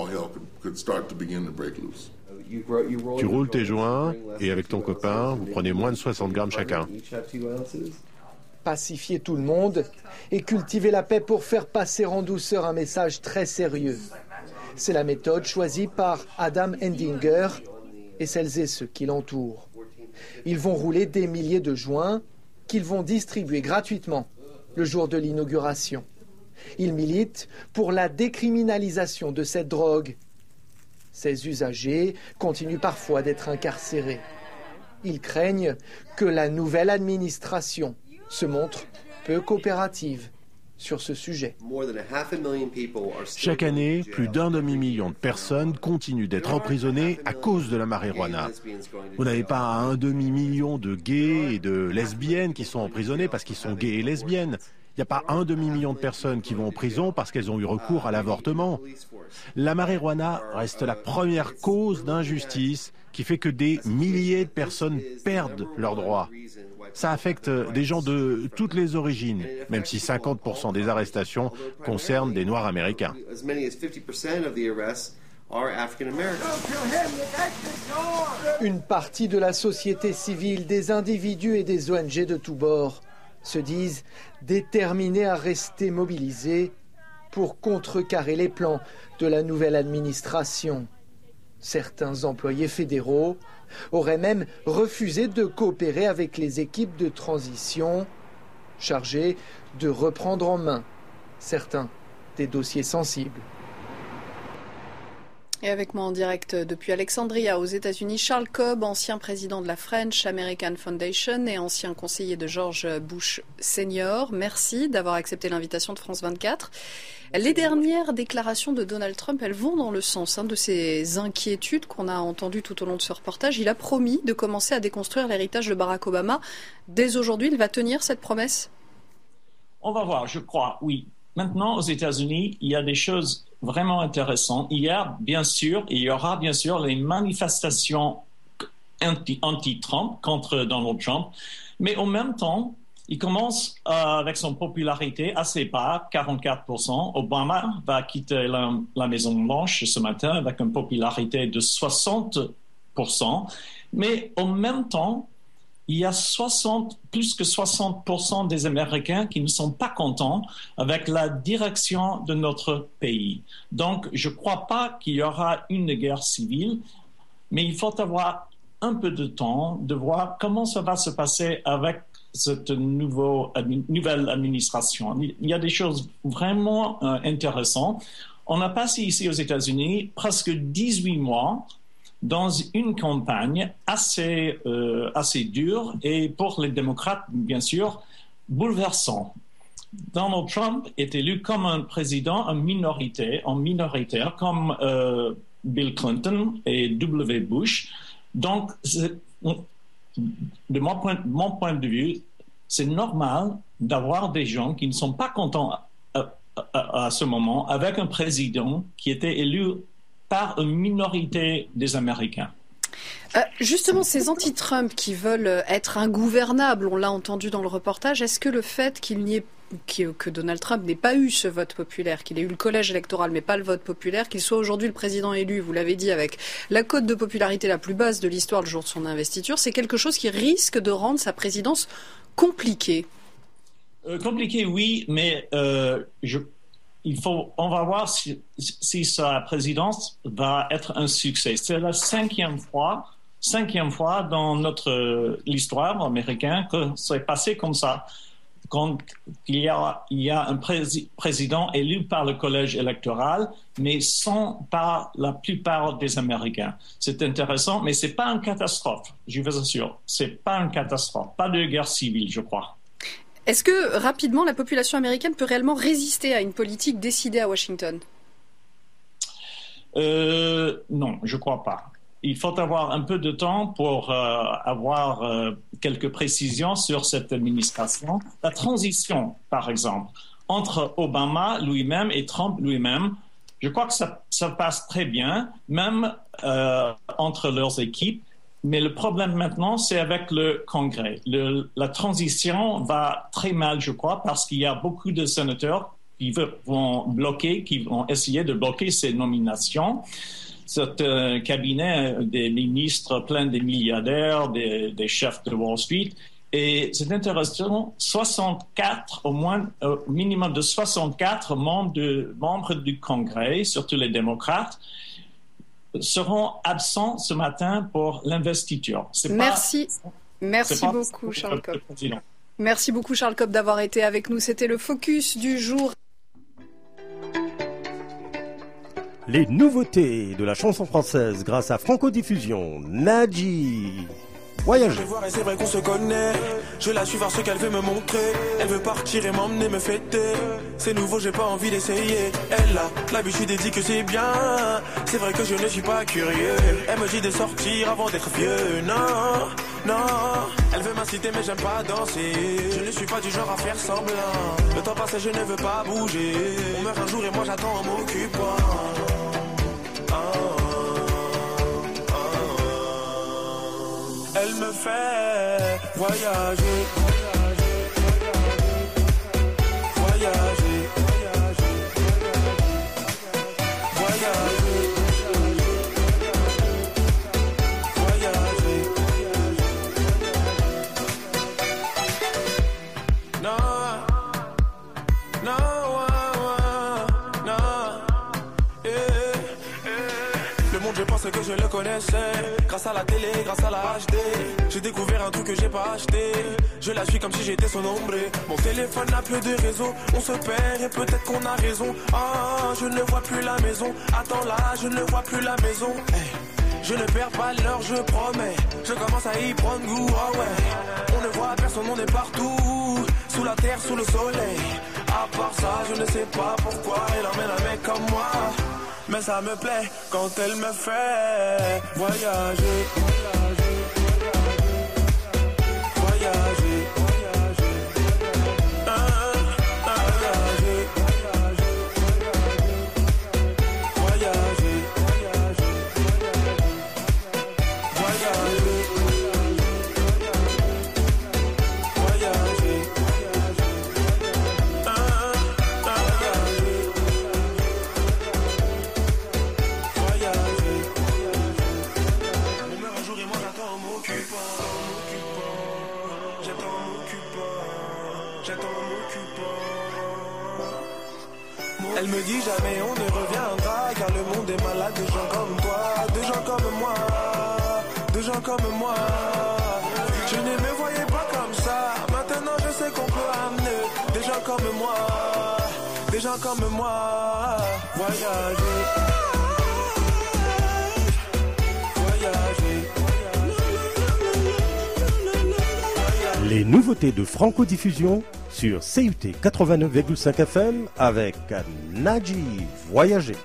Tu roules tes joints et avec ton copain, vous prenez moins de soixante grammes chacun. Pacifier tout le monde et cultiver la paix pour faire passer en douceur un message très sérieux. C'est la méthode choisie par Adam Endinger et celles et ceux qui l'entourent. Ils vont rouler des milliers de joints qu'ils vont distribuer gratuitement le jour de l'inauguration. Ils militent pour la décriminalisation de cette drogue. Ces usagers continuent parfois d'être incarcérés. Ils craignent que la nouvelle administration se montre peu coopérative sur ce sujet. Chaque année, plus d'un demi-million de personnes continuent d'être emprisonnées à cause de la marijuana. Vous n'avez pas un demi-million de gays et de lesbiennes qui sont emprisonnés parce qu'ils sont gays et lesbiennes. Il n'y a pas un demi-million de personnes qui vont en prison parce qu'elles ont eu recours à l'avortement. La marijuana reste la première cause d'injustice qui fait que des milliers de personnes perdent leurs droits. Ça affecte des gens de toutes les origines, même si cinquante pour cent des arrestations concernent des Noirs américains. Une partie de la société civile, des individus et des O N G de tous bords se disent déterminés à rester mobilisés pour contrecarrer les plans de la nouvelle administration. Certains employés fédéraux auraient même refusé de coopérer avec les équipes de transition chargées de reprendre en main certains des dossiers sensibles. Et avec moi en direct depuis Alexandria aux États-Unis, Charles Cobb, ancien président de la French American Foundation et ancien conseiller de George Bush senior. Merci d'avoir accepté l'invitation de France vingt-quatre. Les dernières déclarations de Donald Trump, elles vont dans le sens hein, de ces inquiétudes qu'on a entendues tout au long de ce reportage. Il a promis de commencer à déconstruire l'héritage de Barack Obama. Dès aujourd'hui, il va tenir cette promesse ? On va voir, je crois, oui. Maintenant, aux États-Unis, il y a des choses vraiment intéressantes. Hier, bien sûr, il y aura bien sûr les manifestations anti- anti-Trump, contre Donald Trump. Mais en même temps, il commence euh, avec son popularité assez bas, quarante-quatre pour cent. Obama va quitter la, la Maison-Blanche ce matin avec une popularité de soixante pour cent. Mais en même temps, il y a soixante, plus que soixante pour cent des Américains qui ne sont pas contents avec la direction de notre pays. Donc, je ne crois pas qu'il y aura une guerre civile, mais il faut avoir un peu de temps de voir comment ça va se passer avec cette nouveau, nouvelle administration. Il y a des choses vraiment euh, intéressantes. On a passé ici aux États-Unis presque dix-huit mois dans une campagne assez, euh, assez dure et pour les démocrates, bien sûr, bouleversant. Donald Trump est élu comme un président en minorité, en minoritaire, comme euh, Bill Clinton et W. Bush. Donc, de mon point, mon point de vue, c'est normal d'avoir des gens qui ne sont pas contents à, à, à ce moment avec un président qui était élu par une minorité des Américains. Euh, justement, ces anti-Trump qui veulent être ingouvernables, on l'a entendu dans le reportage, est-ce que le fait qu'il n'y ait que Donald Trump n'ait pas eu ce vote populaire, qu'il ait eu le collège électoral mais pas le vote populaire, qu'il soit aujourd'hui le président élu, vous l'avez dit, avec la cote de popularité la plus basse de l'histoire le jour de son investiture, c'est quelque chose qui risque de rendre sa présidence compliquée? euh, Compliquée, oui, mais euh, je Il faut, on va voir si, si sa présidence va être un succès. C'est la cinquième fois, cinquième fois dans notre l'histoire américaine que c'est passé comme ça. Quand il y a, il y a un prési- président élu par le collège électoral, mais sans par la plupart des Américains. C'est intéressant, mais c'est pas une catastrophe. Je vous assure, c'est pas une catastrophe. Pas de guerre civile, je crois. Est-ce que, rapidement, la population américaine peut réellement résister à une politique décidée à Washington ? euh, Non, je ne crois pas. Il faut avoir un peu de temps pour euh, avoir euh, quelques précisions sur cette administration. La transition, par exemple, entre Obama lui-même et Trump lui-même, je crois que ça, ça passe très bien, même euh, entre leurs équipes. Mais le problème maintenant, c'est avec le Congrès. Le, la transition va très mal, je crois, parce qu'il y a beaucoup de sénateurs qui vont bloquer, qui vont essayer de bloquer ces nominations. C'est un cabinet des ministres plein de milliardaires, des, des chefs de Wall Street. Et c'est intéressant, soixante-quatre, au moins, au minimum de soixante-quatre membres, de, membres du Congrès, surtout les démocrates, seront absents ce matin pour l'investiture. C'est Merci. Pas, Merci pas beaucoup, Charles Cobb. Merci beaucoup, Charles Cobb, d'avoir été avec nous. C'était le focus du jour. Les nouveautés de la chanson française grâce à Franco-Diffusion. Nadji. Voyage. Je vais voir et c'est vrai qu'on se connaît. Je la suis voir ce qu'elle veut me montrer. Elle veut partir et m'emmener me fêter. C'est nouveau, j'ai pas envie d'essayer. Elle a l'habitude et dit que c'est bien. C'est vrai que je ne suis pas curieux. Elle me dit de sortir avant d'être vieux. Non, non. Elle veut m'inciter mais j'aime pas danser. Je ne suis pas du genre à faire semblant. Le temps passe et je ne veux pas bouger. On meurt un jour et moi j'attends en m'occupant. Oh, oh, oh. Elle me fait voyager. Voyager. Voyager. Je pensais que je le connaissais. Grâce à la télé, grâce à la H D, j'ai découvert un truc que j'ai pas acheté. Je la suis comme si j'étais son ombre. Mon téléphone n'a plus de réseau. On se perd et peut-être qu'on a raison. Ah, je ne vois plus la maison. Attends là, je ne vois plus la maison. Hey, je ne perds pas l'heure, je promets. Je commence à y prendre goût, ah ouais. On ne voit personne, on est partout. Sous la terre, sous le soleil. À part ça, je ne sais pas pourquoi elle emmène un mec comme moi. Mais ça me plaît quand elle me fait voyager. Voyager. Ah, ah, voyager. Voyager. Voyager. Voyager. Ah, ah, Elle me dit jamais on ne reviendra, car le monde est malade de gens comme toi, de gens comme moi, de gens comme moi. Je ne me voyais pas comme ça, maintenant je sais qu'on peut amener des gens comme moi, des gens comme moi. Voyager, voyager. Les nouveautés de Franco-Diffusion sur C U T quatre-vingt-neuf virgule cinq F M avec Nadji. Voyager.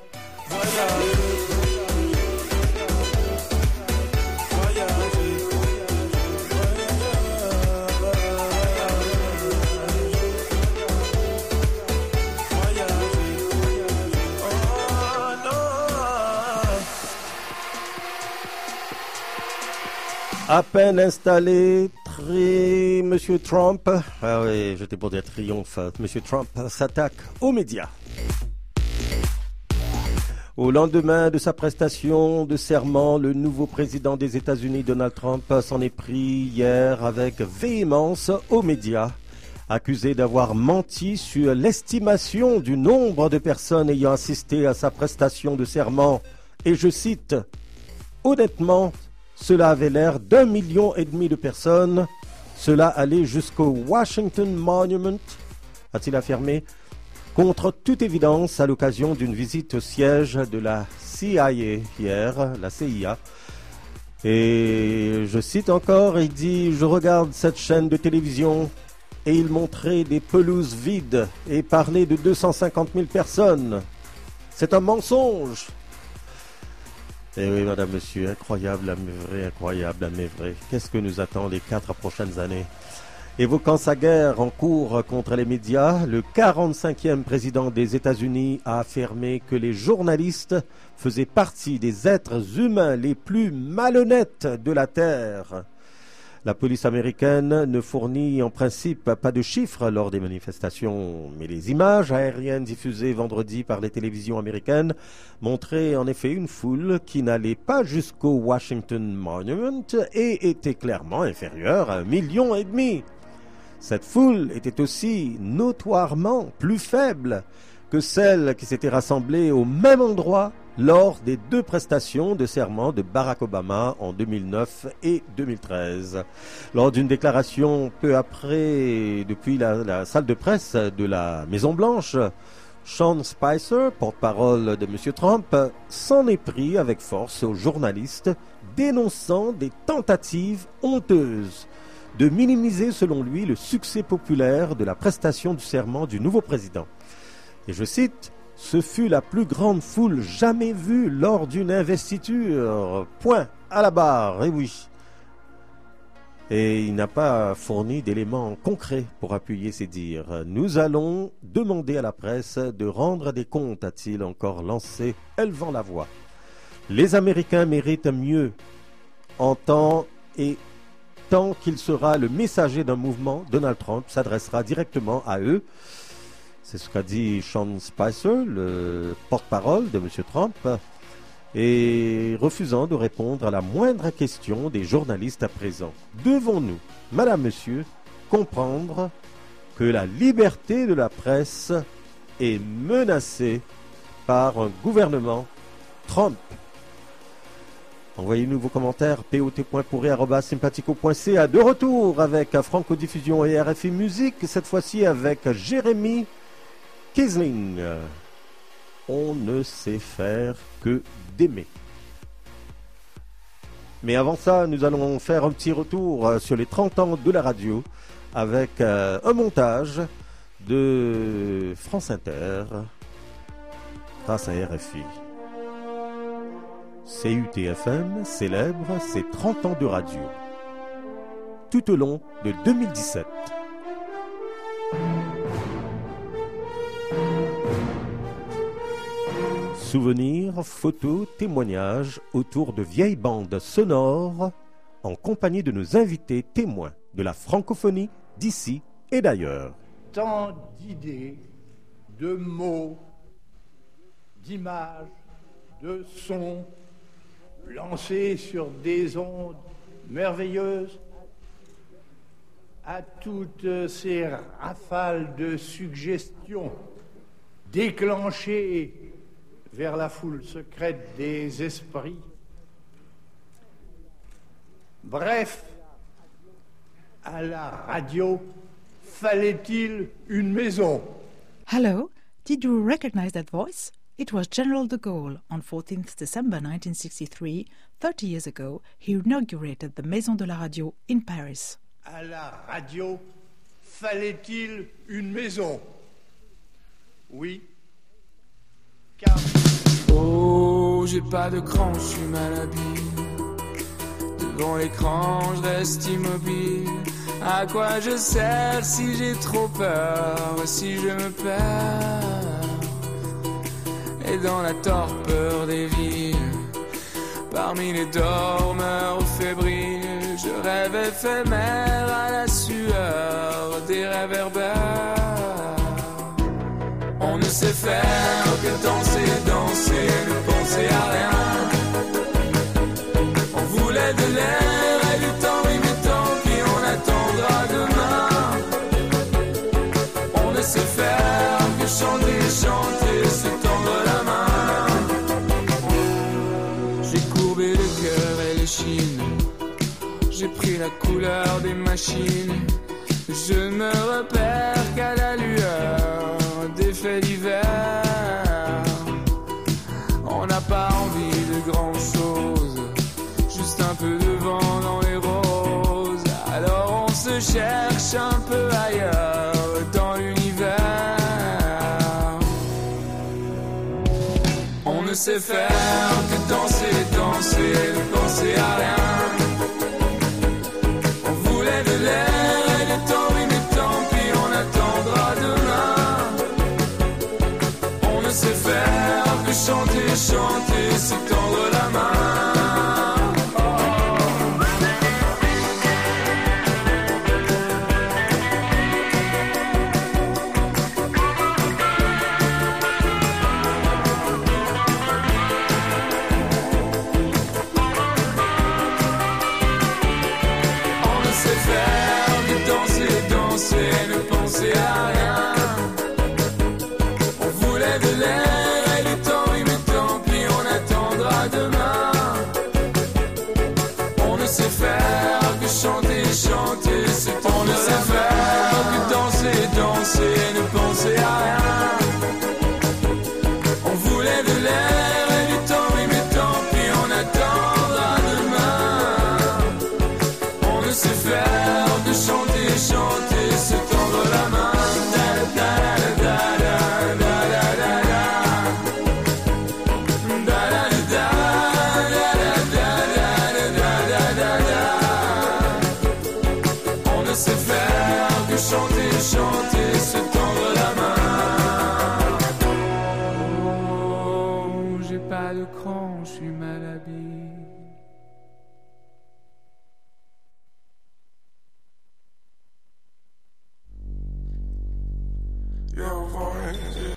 À peine installé, très... Monsieur Trump, ah oui, j'étais pour dire triomphe, Monsieur Trump s'attaque aux médias. Au lendemain de sa prestation de serment, le nouveau président des États-Unis, Donald Trump, s'en est pris hier avec véhémence aux médias, accusé d'avoir menti sur l'estimation du nombre de personnes ayant assisté à sa prestation de serment. Et je cite, « Honnêtement, cela avait l'air d'un million et demi de personnes. Cela allait jusqu'au Washington Monument, a-t-il affirmé, contre toute évidence à l'occasion d'une visite au siège de la C I A hier, la C I A. Et je cite encore, il dit « Je regarde cette chaîne de télévision et il montrait des pelouses vides et parlait de deux cent cinquante mille personnes. C'est un mensonge !» Eh oui, madame, monsieur, incroyable, mais vrai, incroyable, mais vrai. Qu'est-ce que nous attend les quatre prochaines années? Évoquant sa guerre en cours contre les médias, le quarante-cinquième président des États-Unis a affirmé que les journalistes faisaient partie des êtres humains les plus malhonnêtes de la Terre. La police américaine ne fournit en principe pas de chiffres lors des manifestations, mais les images aériennes diffusées vendredi par les télévisions américaines montraient en effet une foule qui n'allait pas jusqu'au Washington Monument et était clairement inférieure à un million et demi. Cette foule était aussi notoirement plus faible que celle qui s'était rassemblée au même endroit lors des deux prestations de serment de Barack Obama en deux mille neuf et deux mille treize. Lors d'une déclaration peu après, depuis la, la salle de presse de la Maison-Blanche, Sean Spicer, porte-parole de M. Trump, s'en est pris avec force aux journalistes, dénonçant des tentatives honteuses de minimiser, selon lui, le succès populaire de la prestation du serment du nouveau président. Et je cite, « Ce fut la plus grande foule jamais vue lors d'une investiture. Point à la barre. » Et oui. Et il n'a pas fourni d'éléments concrets pour appuyer ses dires. Nous allons demander à la presse de rendre des comptes, a-t-il encore lancé, élevant la voix. Les Américains méritent mieux en temps et tant qu'il sera le messager d'un mouvement. Donald Trump s'adressera directement à eux. C'est ce qu'a dit Sean Spicer, le porte-parole de M. Trump, et refusant de répondre à la moindre question des journalistes à présent. Devons-nous, madame, monsieur, comprendre que la liberté de la presse est menacée par un gouvernement Trump? Envoyez-nous vos commentaires, p o t point pourri arobase sympathico point c a. De retour avec Franco Diffusion et R F I Musique, cette fois-ci avec Jérémy Kisling. On ne sait faire que d'aimer. Mais avant ça, nous allons faire un petit retour sur les trente ans de la radio avec euh, un montage de France Inter grâce à R F I. C U T F M célèbre ses trente ans de radio tout au long de deux mille dix-sept. Souvenirs, photos, témoignages autour de vieilles bandes sonores en compagnie de nos invités témoins de la francophonie d'ici et d'ailleurs. Tant d'idées, de mots, d'images, de sons lancés sur des ondes merveilleuses, à toutes ces rafales de suggestions déclenchées vers la foule secrète des esprits. Bref, à la radio, fallait-il une maison? Hello, did you recognize that voice? It was General de Gaulle. On fourteenth December nineteen sixty-three, thirty years ago, he inaugurated the Maison de la Radio in Paris. À la radio, fallait-il une maison? Oui. Car... Oh, j'ai pas de cran, je suis mal habillé. Devant l'écran, je reste immobile. À quoi je sers si j'ai trop peur, si je me perds? Et dans la torpeur des villes, parmi les dormeurs fébriles, je rêve éphémère à la sueur des réverbères. On ne sait faire que danser, danser, ne penser à rien. On voulait de l'air et du temps, oui mais tant pis, on attendra demain. On ne sait faire que chanter, chanter, se tendre la main. J'ai courbé le cœur et l'échine, j'ai pris la couleur des machines. Je ne me repère qu'à la lueur des faits divers. On n'a pas envie de grand chose, juste un peu de vent dans les roses. Alors on se cherche un peu ailleurs dans l'univers. On ne sait faire que danser, danser, ne penser à rien. On voulait de l'air et du temps, oui mais tant pis, on attendra demain. On ne sait faire que chanter, chanter, se tendre la main. Ne penser à rien. On voulait de l'air et du temps, oui mais tant pis, on attendra demain. On ne sait faire que chanter, chanter, c'est on ne sait faire que danser, danser, ne penser à rien. On voulait de l'air et du temps, oui mais tant pis, on attendra demain. On ne sait faire que chanter, chanter, se tendre la main. ne sait faire que chanter, chanter, se tendre la main. Oh, j'ai pas de cran, je suis mal habillé. Your voice.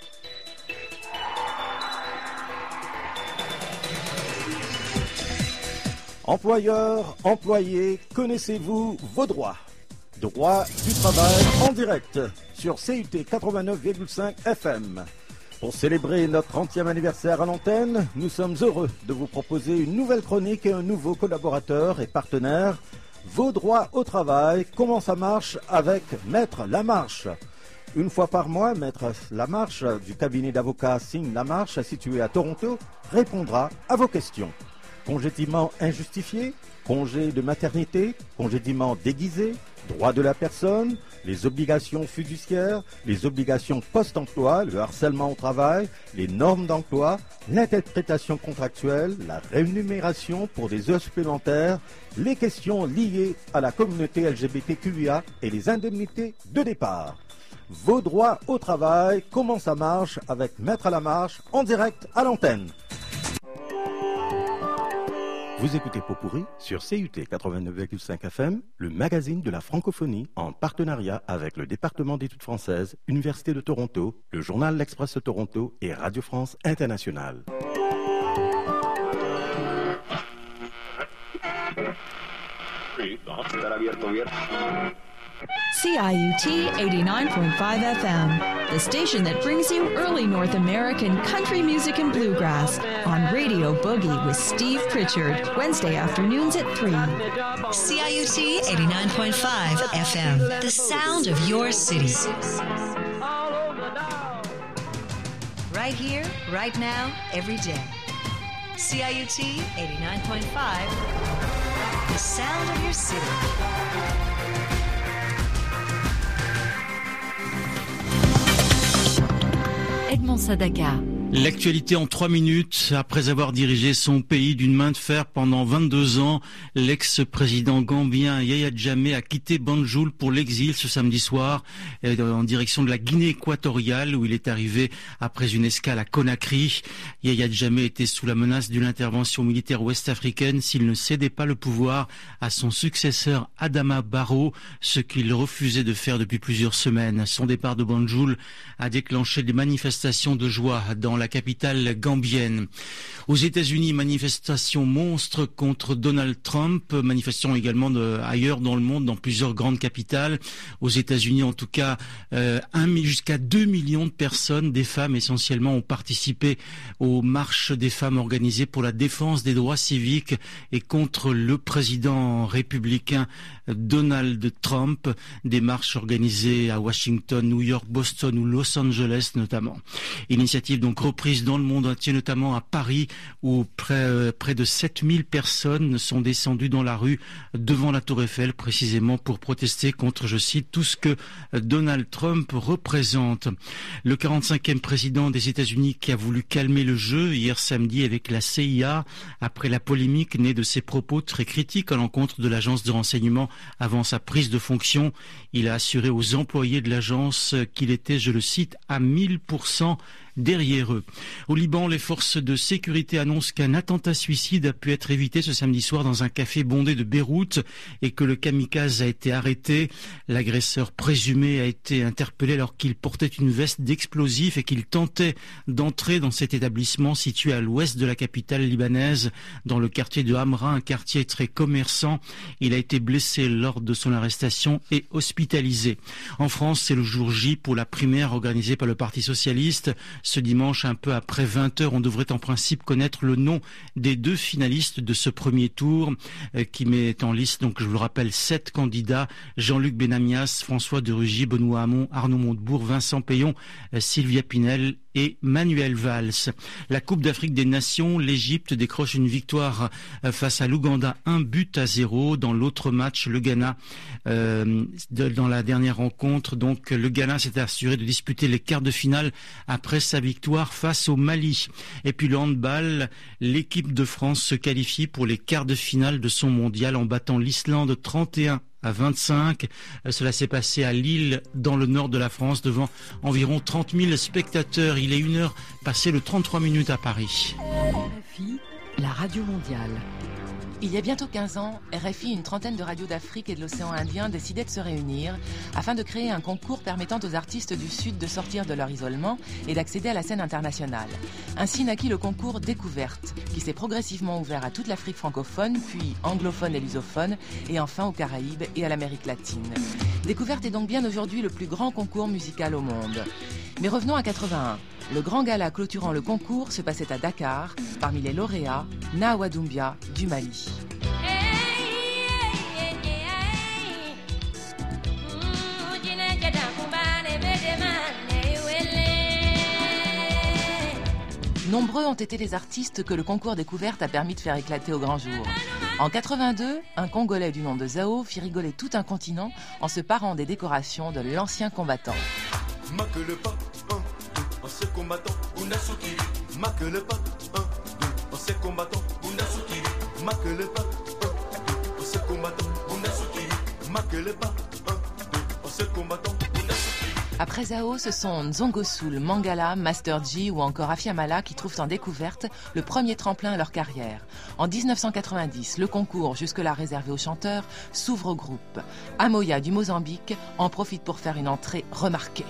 Employeurs, employés, connaissez-vous vos droits? Droit du travail en direct sur C U T quatre-vingt-neuf virgule cinq F M. Pour célébrer notre trentième anniversaire à l'antenne, nous sommes heureux de vous proposer une nouvelle chronique et un nouveau collaborateur et partenaire. Vos droits au travail, comment ça marche avec Maître Lamarche. Une fois par mois, Maître Lamarche du cabinet d'avocats Signe Lamarche, situé à Toronto, répondra à vos questions. Congédiement injustifié, congé de maternité, congédiement déguisé, droit de la personne, les obligations fiduciaires, les obligations post-emploi, le harcèlement au travail, les normes d'emploi, l'interprétation contractuelle, la rémunération pour des heures supplémentaires, les questions liées à la communauté L G B T Q I A et les indemnités de départ. Vos droits au travail, comment ça marche avec Maître Lamarche en direct à l'antenne. Vous écoutez Pot-Pourri sur C U T quatre-vingt-neuf virgule cinq F M, le magazine de la francophonie en partenariat avec le département d'études françaises, Université de Toronto, le journal L'Express de Toronto et Radio France Internationale. C I U T eighty-nine point five F M, the station that brings you early North American country music and bluegrass on Radio Boogie with Steve Pritchard, Wednesday afternoons at three. C I U T eighty-nine point five F M, the sound of your city. Right here, right now, every day. C I U T eighty-nine point five, the sound of your city. Edmond Sadaka. L'actualité en trois minutes. Après avoir dirigé son pays d'une main de fer pendant vingt-deux ans, l'ex-président gambien Yahya Jammeh a quitté Banjul pour l'exil ce samedi soir en direction de la Guinée équatoriale où il est arrivé après une escale à Conakry. Yahya Jammeh était sous la menace d'une intervention militaire ouest-africaine s'il ne cédait pas le pouvoir à son successeur Adama Barrow, ce qu'il refusait de faire depuis plusieurs semaines. Son départ de Banjul a déclenché des manifestations de joie dans la capitale gambienne. Aux États-Unis, manifestation monstre contre Donald Trump, manifestation également de, ailleurs dans le monde, dans plusieurs grandes capitales. Aux États-Unis, en tout cas, euh, un, jusqu'à deux millions de personnes, des femmes essentiellement, ont participé aux marches des femmes organisées pour la défense des droits civiques et contre le président républicain Donald Trump. Des marches organisées à Washington, New York, Boston ou Los Angeles notamment. Initiative donc reprise dans le monde entier, notamment à Paris, où près, euh, près de sept mille personnes sont descendues dans la rue devant la Tour Eiffel, précisément pour protester contre, je cite, tout ce que Donald Trump représente. Le quarante-cinquième président des États-Unis qui a voulu calmer le jeu hier samedi avec la C I A, après la polémique née de ses propos très critiques à l'encontre de l'agence de renseignement avant sa prise de fonction. Il a assuré aux employés de l'agence qu'il était, je le cite, à mille pour cent derrière eux. Au Liban, les forces de sécurité annoncent qu'un attentat suicide a pu être évité ce samedi soir dans un café bondé de Beyrouth et que le kamikaze a été arrêté. L'agresseur présumé a été interpellé alors qu'il portait une veste d'explosifs et qu'il tentait d'entrer dans cet établissement situé à l'ouest de la capitale libanaise, dans le quartier de Hamra, un quartier très commerçant. Il a été blessé lors de son arrestation et hospitalisé. En France, c'est le jour J pour la primaire organisée par le Parti socialiste. Ce dimanche, un peu après vingt heures, on devrait en principe connaître le nom des deux finalistes de ce premier tour euh, qui met en liste, donc je vous le rappelle, sept candidats: Jean-Luc Benamias, François de Rugy, Benoît Hamon, Arnaud Montebourg, Vincent Payon, euh, Sylvia Pinel et Manuel Valls. La Coupe d'Afrique des Nations, l'Égypte décroche une victoire face à l'Ouganda, un but à zéro. Dans l'autre match, le Ghana, euh, de, dans la dernière rencontre, donc le Ghana s'est assuré de disputer les quarts de finale après sa victoire face au Mali. Et puis le handball, l'équipe de France se qualifie pour les quarts de finale de son mondial en battant l'Islande trente et un à vingt-cinq. Cela s'est passé à Lille, dans le nord de la France, devant environ trente mille spectateurs. Il est une heure passée de trente-trois minutes à Paris. R F I, la radio mondiale. Il y a bientôt quinze ans, R F I, une trentaine de radios d'Afrique et de l'océan Indien décidaient de se réunir afin de créer un concours permettant aux artistes du Sud de sortir de leur isolement et d'accéder à la scène internationale. Ainsi naquit le concours Découverte, qui s'est progressivement ouvert à toute l'Afrique francophone, puis anglophone et lusophone, et enfin aux Caraïbes et à l'Amérique latine. Découverte est donc bien aujourd'hui le plus grand concours musical au monde. Mais revenons à quatre-vingt-un. Le grand gala clôturant le concours se passait à Dakar, parmi les lauréats, Nahawa Doumbia du Mali. Nombreux ont été les artistes que le concours Découverte a permis de faire éclater au grand jour. En quatre-vingt-deux, un Congolais du nom de Zao fit rigoler tout un continent en se parant des décorations de l'ancien combattant. Ancien combattant, Unasukiri, marque le pas, un, deux, ancien combattant, Unasukiri, marque le pas, un, deux, ancien combattant, Unasukiri, marque le pas, un, deux, ancien combattant, Unasukiri. Après Zao, ce sont Nzongo Soul, Mangala, Master G ou encore Afiamala qui trouvent en Découverte le premier tremplin à leur carrière. En dix-neuf cent quatre-vingt-dix, le concours, jusque-là réservé aux chanteurs, s'ouvre au groupe. Amoya du Mozambique en profite pour faire une entrée remarquée.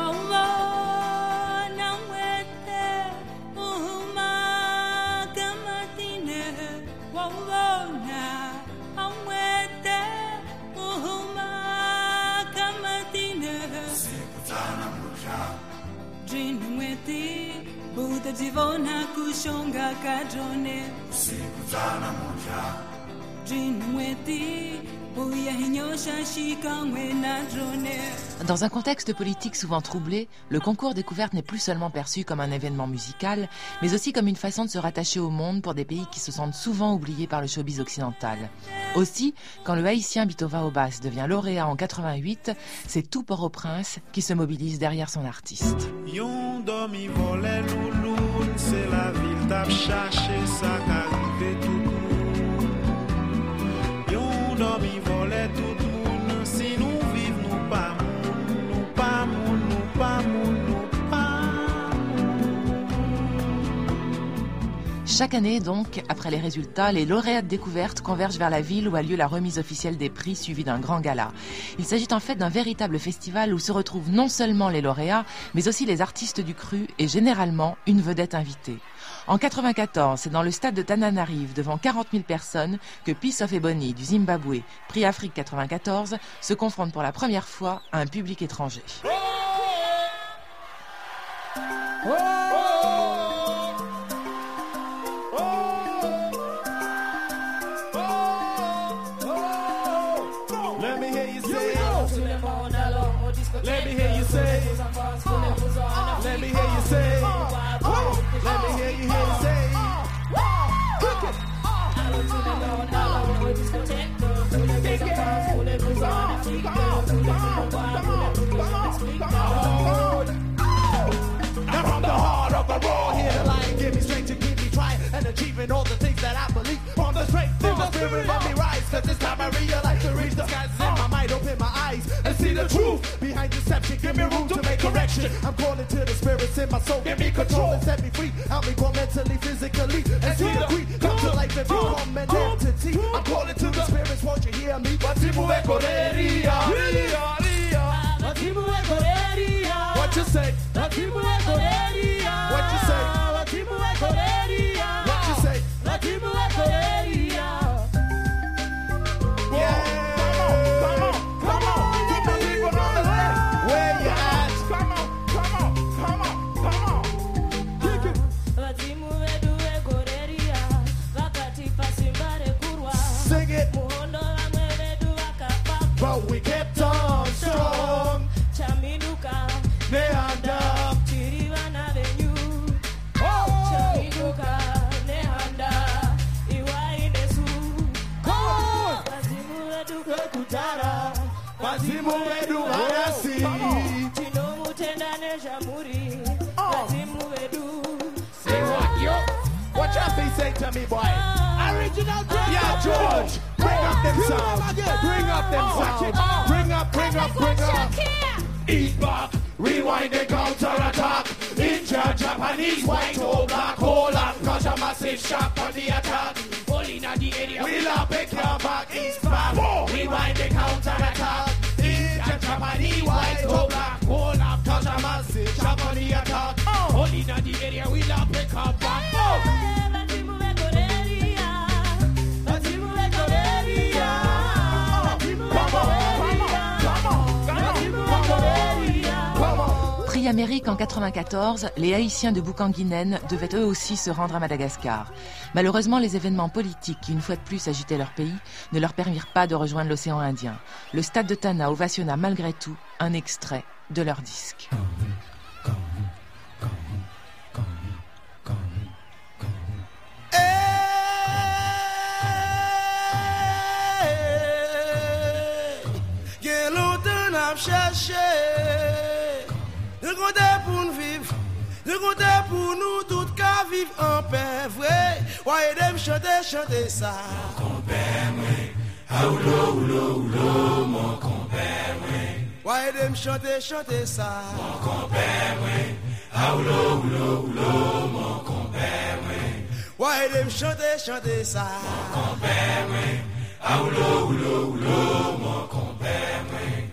Dans un contexte politique souvent troublé, le concours Découverte n'est plus seulement perçu comme un événement musical, mais aussi comme une façon de se rattacher au monde pour des pays qui se sentent souvent oubliés par le showbiz occidental. Aussi, quand le haïtien Bitova Obas devient lauréat en quatre-vingt-huit, c'est tout Port-au-Prince qui se mobilise derrière son artiste. Yon dormi volait louloun, c'est la ville t'a cherché ça qu'arrive tout le monde. Yon dormi volait tout le monde, si nous vivons nous pas moun, nous pas moun, nous pas moun, nous pas moun. Chaque année donc, après les résultats, les lauréats de Découverte convergent vers la ville où a lieu la remise officielle des prix suivie d'un grand gala. Il s'agit en fait d'un véritable festival où se retrouvent non seulement les lauréats, mais aussi les artistes du cru et généralement une vedette invitée. En quatre-vingt-quatorze, c'est dans le stade de Tananarive, devant quarante mille personnes, que Peace of Ebony du Zimbabwe, prix Afrique quatre-vingt-quatorze, se confronte pour la première fois à un public étranger. Let me hear you say, let me hear you say, let me hear you say, let me hear you hear say. Now from the heart of the raw here, the lion give me strength to keep me trying and achieving all the things that I believe. On the strength in my spirit, let me rise, cause this time I realize to reach the skies in my mind, open my eyes and see the truth behind deception. Give me room to make correction. I'm calling to the spirits in my soul, give me control and set me free. Help me grow mentally, physically, and see the creed come to life and become an entity. I'm calling to the spirits, won't you hear me? What you say? What you say? What you say? Yeah. Come on, come on, keep the people on the left. Where you at? Come on, come on, come on, come on. Kick it. Sing it. But we kept on strong. They are dumb. Watch out, say to me, boy? Original yeah, George. Bring up them sounds. Bring up them sounds. Bring up, bring up, bring up. Eat back. Rewind the counter attack. Ninja, Japanese, white or black. Hold up, cause a massive shock on the attack. All in the area, we'll up pick your back. East back. Rewind the counter attack. Ninja, Japanese, white or black. Hold up, cause a massive shock on the attack. All in the area, we'll up pick your back. Prix Amérique en quatre-vingt-quatorze, les Haïtiens de Boucanguinen devaient eux aussi se rendre à Madagascar. Malheureusement, les événements politiques qui, une fois de plus, agitaient leur pays, ne leur permirent pas de rejoindre l'océan Indien. Le stade de Tana ovationna malgré tout un extrait de leur disque. Nous comptons pour nous vivre, nous comptons pour nous tous qu'à vivre en paix, vrai. Ouais, dem chanter, chanter ça. Mon compère, ouais. Ah, oulo, oulo, oulo, mon compère, ouais. Ouais, dem chanter, chanter ça. Mon compère, ouais. Ah, oulo, oulo, oulo, mon compère, ouais. Ouais, dem chanter, chanter ça. Mon compère, ouais. Ah, oulo, oulo, oulo, mon compère, ouais.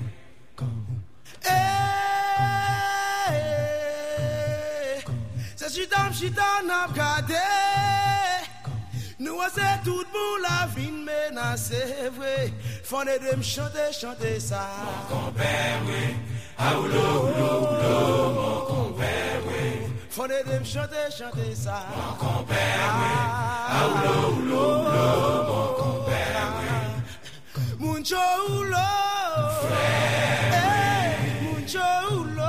Chita, chita, n'a gardé. Nous, c'est tout pour la vie menacée, vrai. Fondé de me chanter, chanter ça. Mon compère, oui. Ah, oulo, oulo, oulo, mon compère, oui. Fondé de me chanter, chanter ça. Mon compère, oui. Ah, oulo, oulo, oulo, mon compère, oui. Muncho, oulo. Frère. Muncho, oulo.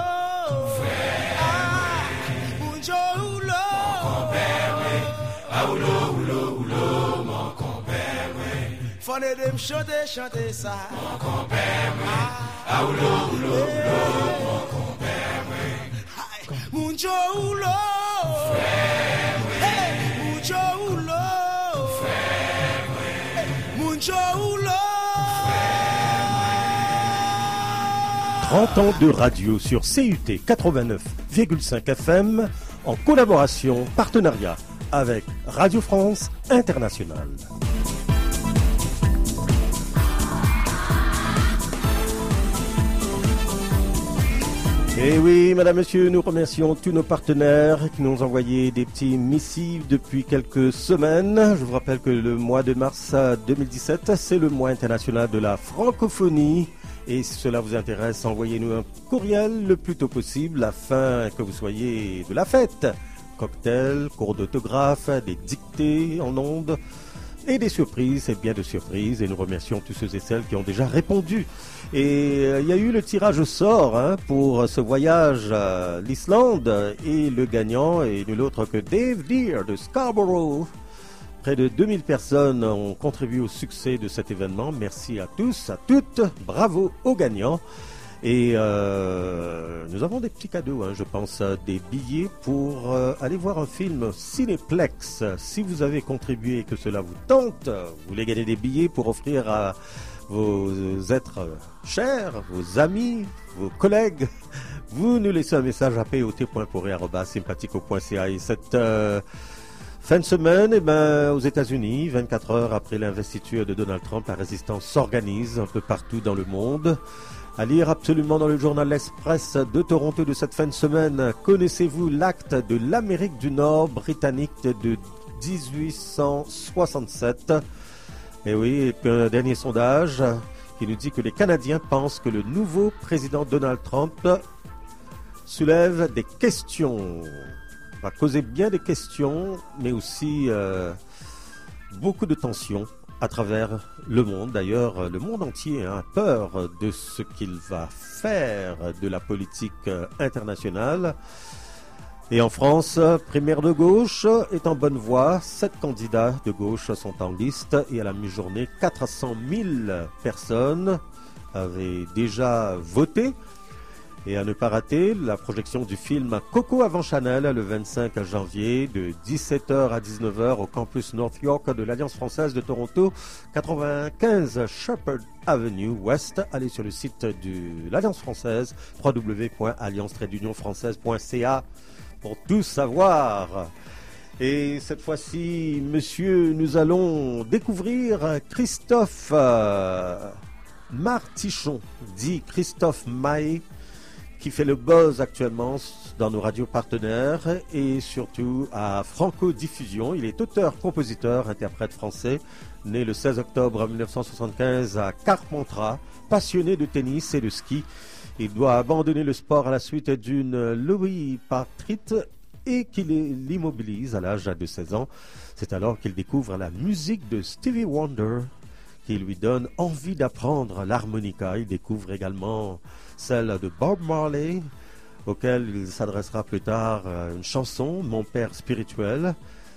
Oulo, oulo, oulo, mon compère, oui. Fondé de me chanter, chanter ça. Mon compère, oui. Ah, oulo, oulo, oulo, mon compère, oui. Muncho, oulo. Frère, oui. Muncho, oulo. Frère, oui. Muncho, oulo. trente ans de radio sur C U T quatre-vingt-neuf virgule cinq F M en collaboration, partenariat avec Radio France Internationale. Et oui, madame, monsieur, nous remercions tous nos partenaires qui nous ont envoyé des petits missives depuis quelques semaines. Je vous rappelle que le mois de mars deux mille dix-sept, c'est le mois international de la francophonie. Et si cela vous intéresse, envoyez-nous un courriel le plus tôt possible afin que vous soyez de la fête. Cocktails, cours d'autographe, des dictées en ondes et des surprises, et bien de surprises. Et nous remercions tous ceux et celles qui ont déjà répondu. Et euh, il y a eu le tirage au sort hein, pour ce voyage à l'Islande. Et le gagnant est nul autre que Dave Deere de Scarborough. Près de deux mille personnes ont contribué au succès de cet événement. Merci à tous, à toutes. Bravo aux gagnants. Et euh, nous avons des petits cadeaux, hein, je pense, des billets pour euh, aller voir un film Cinéplex. Si vous avez contribué et que cela vous tente, vous voulez gagner des billets pour offrir à vos êtres chers, vos amis, vos collègues, vous nous laissez un message à p o t point poré arobase sympathico point c a. Et cette euh, fin de semaine, eh ben, aux États-Unis, vingt-quatre heures après l'investiture de Donald Trump, la résistance s'organise un peu partout dans le monde. À lire absolument dans le journal L'Express de Toronto de cette fin de semaine. Connaissez-vous l'acte de l'Amérique du Nord britannique de dix-huit cent soixante-sept? Et oui, et puis un dernier sondage qui nous dit que les Canadiens pensent que le nouveau président Donald Trump soulève des questions. Va causer bien des questions, mais aussi euh, beaucoup de tensions à travers le monde. D'ailleurs, le monde entier a peur de ce qu'il va faire de la politique internationale. Et en France, primaire de gauche est en bonne voie. Sept candidats de gauche sont en liste et à la mi-journée, quatre cent mille personnes avaient déjà voté. Et à ne pas rater la projection du film Coco avant Chanel le vingt-cinq janvier de dix-sept heures à dix-neuf heures au campus North York de l'Alliance française de Toronto, quatre-vingt-quinze Shepherd Avenue West. Allez sur le site de l'Alliance française, w w w point alliance tiret union française point c a pour tout savoir. Et cette fois-ci, monsieur, nous allons découvrir Christophe euh, Martichon, dit Christophe Maé, qui fait le buzz actuellement dans nos radios partenaires et surtout à Franco Diffusion. Il est auteur, compositeur, interprète français, né le seize octobre mille neuf cent soixante-quinze à Carpentras, passionné de tennis et de ski. Il doit abandonner le sport à la suite d'une Louis-Arthrite et qui l'immobilise à l'âge de seize ans. C'est alors qu'il découvre la musique de Stevie Wonder qui lui donne envie d'apprendre l'harmonica. Il découvre également celle de Bob Marley, auquel il s'adressera plus tard une chanson, Mon Père spirituel.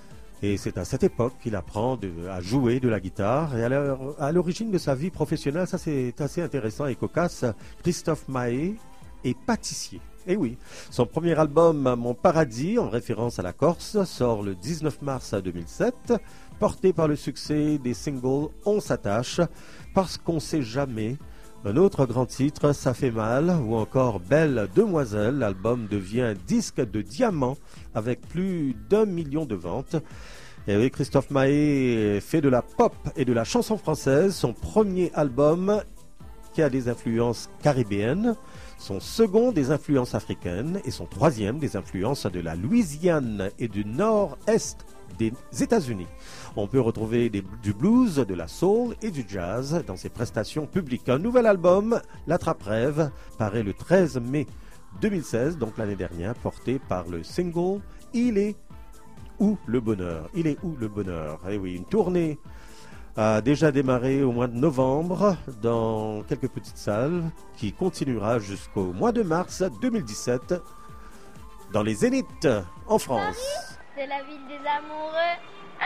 Et c'est à cette époque qu'il apprend de, à jouer de la guitare. Et à l'origine de sa vie professionnelle, ça c'est assez intéressant et cocasse, Christophe Maé est pâtissier. Et oui, son premier album, Mon Paradis, en référence à la Corse, sort le dix-neuf mars deux mille sept, porté par le succès des singles On s'attache, Parce qu'on sait jamais, un autre grand titre, Ça fait mal, ou encore Belle Demoiselle. L'album devient disque de diamant avec plus d'un million de ventes. Et oui, Christophe Maé fait de la pop et de la chanson française, son premier album qui a des influences caribéennes, son second des influences africaines et son troisième des influences de la Louisiane et du nord-est des États-Unis. On peut retrouver des, du blues, de la soul et du jazz dans ses prestations publiques. Un nouvel album, L'Attrape-Rêve, paraît le treize mai deux mille seize, donc l'année dernière, porté par le single Il est où le bonheur? Il est où le bonheur? Eh oui, une tournée a déjà démarré au mois de novembre dans quelques petites salles qui continuera jusqu'au mois de mars deux mille dix-sept dans les Zéniths en France. C'est la ville des amoureux.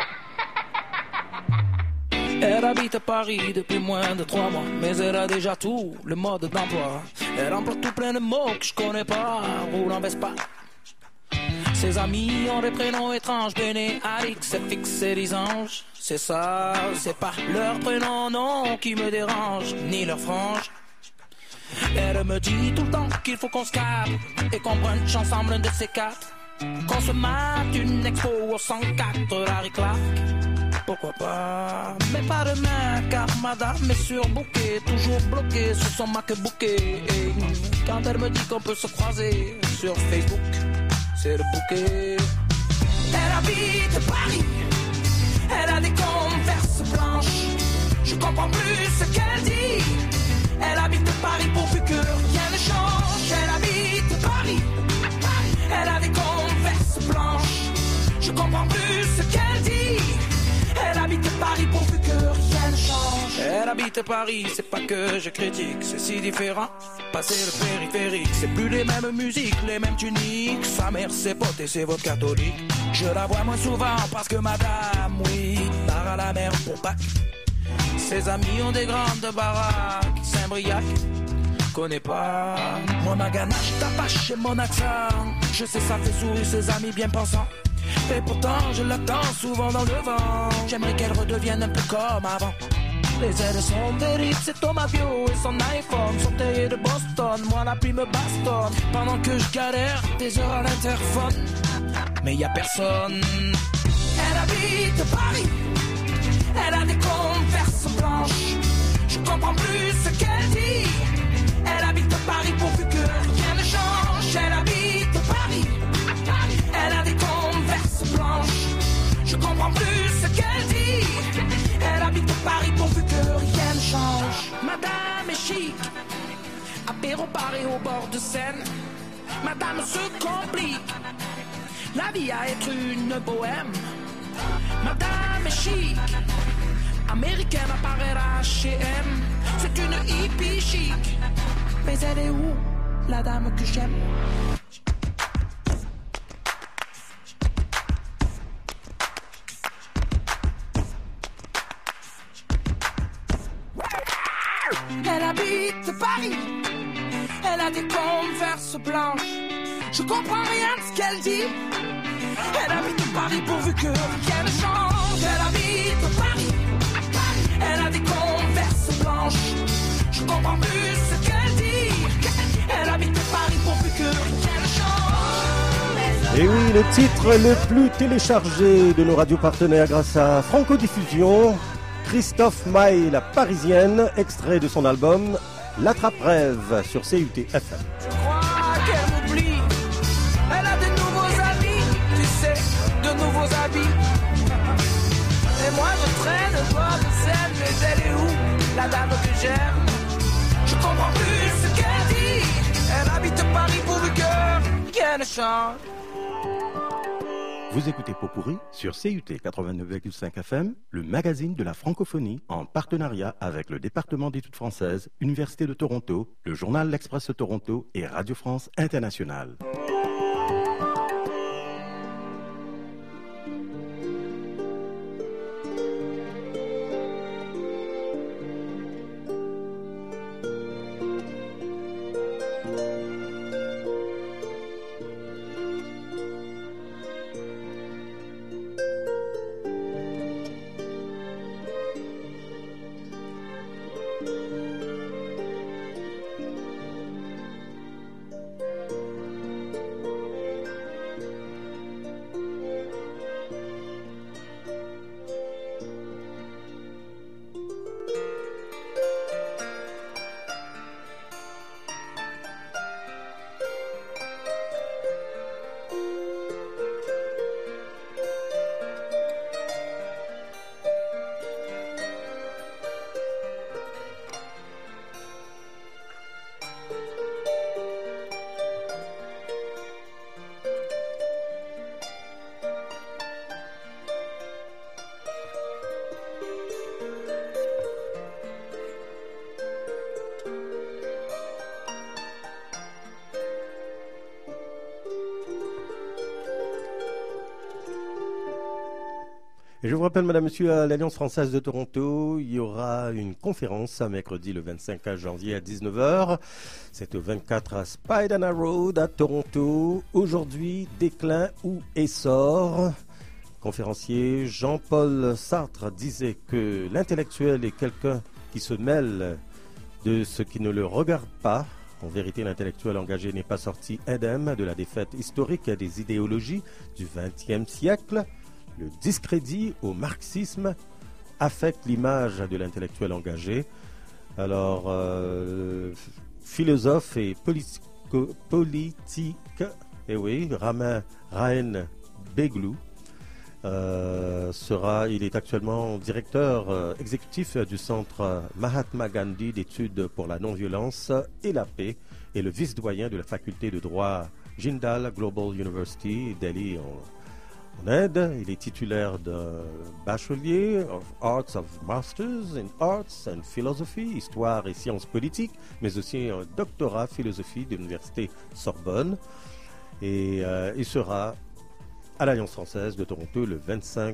Elle habite à Paris depuis moins de trois mois, mais elle a déjà tout le mode d'emploi. Elle emploie tout plein de mots que je connais pas, roule en Vespa. Ses amis ont des prénoms étranges, Béné, Alix, Fix et Lisange. C'est ça, c'est pas leur prénom, non, qui me dérange, ni leur frange. Elle me dit tout le temps qu'il faut qu'on se capte et qu'on brunch ensemble un de ces quatre. Qu'on se mate une expo au cent quatre, Larry Clark. Pourquoi pas, mais pas demain, car madame est surbookée, toujours bloquée sur son MacBook. Et quand elle me dit qu'on peut se croiser sur Facebook, c'est le bouquet. Elle habite Paris, elle a des converses blanches. Je comprends plus ce qu'elle dit. Elle habite Paris pourvu que rien ne change. Elle habite Paris, elle a des converses blanches. Je comprends plus ce qu'elle dit. Elle habite Paris pourvu que rien ne change. Elle habite Paris, c'est pas que je critique, c'est si différent. Passer le périphérique, c'est plus les mêmes musiques, les mêmes tuniques. Sa mère c'est pote et c'est votre catholique. Je la vois moins souvent parce que madame, oui, part à la mer pour Pâques. Ses amis ont des grandes baraques, Saint-Briac, connais pas. Moi ma ganache t'apache et mon accent, je sais ça fait sourire ses amis bien pensants. Et pourtant je l'attends souvent dans le vent. J'aimerais qu'elle redevienne un peu comme avant. Les ailes sont terribles, c'est Thomas Bio et son iPhone sont taillés de Boston. Moi la pluie me bastonne pendant que je galère des heures à l'interphone. Mais y a personne. Elle habite Paris, elle a des converses blanches. Je comprends plus ce qu'elle dit. Elle habite Paris pourvu que rien ne change. Elle habite Paris, elle a des converses blanches. Je comprends plus ce qu'elle dit. Elle habite Paris pourvu que rien ne change. Madame est chic, apéro paré au bord de Seine. Madame se complique, la vie à être une bohème. Madame est chic, américaine apparaît à H et M. C'est une hippie chic, mais elle est où, la dame que j'aime? Elle habite Paris, Elle a des converses blanches. Je comprends rien de ce qu'elle dit. Elle habite Paris pourvu que rien ne change. Elle habite Paris. Elle a des converses blanches. Je comprends plus ce qu'elle dit. Elle habite Paris pourvu que rien ne change. Et oui, le titre le plus téléchargé de nos radios partenaires grâce à Franco Diffusion, Christophe Maé, la Parisienne, extrait de son album L'Attrape-Rêve sur C U T F M. Je crois qu'elle m'oublie. Elle a de nouveaux habits, tu sais, de nouveaux habits. Et moi je traîne au bord de Seine, mais elle est où, la dame que j'aime? Je comprends plus ce qu'elle dit. Elle habite Paris pourvu que rien ne change. Vous écoutez Pot-Pourri sur C U T quatre-vingt-neuf virgule cinq F M, le magazine de la francophonie en partenariat avec le département d'études françaises, Université de Toronto, le journal L'Express de Toronto et Radio France Internationale. Et je vous rappelle, madame, monsieur, à l'Alliance française de Toronto, il y aura une conférence mercredi le vingt-cinq janvier à dix-neuf heures. C'est au vingt-quatre à Spadina Road à Toronto. Aujourd'hui, déclin ou essor. Conférencier Jean-Paul Sartre disait que l'intellectuel est quelqu'un qui se mêle de ce qui ne le regarde pas. En vérité, l'intellectuel engagé n'est pas sorti indemne de la défaite historique des idéologies du vingtième siècle. Le discrédit au marxisme affecte l'image de l'intellectuel engagé. Alors, euh, philosophe et politico, politique, et oui, Ramin Rahen Beglou, euh, sera, il est actuellement directeur euh, exécutif du centre Mahatma Gandhi d'études pour la non-violence et la paix et le vice-doyen de la faculté de droit Jindal Global University, Delhi, en En Inde. Il est titulaire d'un bachelier of Arts of Masters in Arts and Philosophy, Histoire et Sciences politiques, mais aussi un doctorat philosophie de l'Université Sorbonne. Et euh, il sera à l'Alliance française de Toronto le vingt-cinq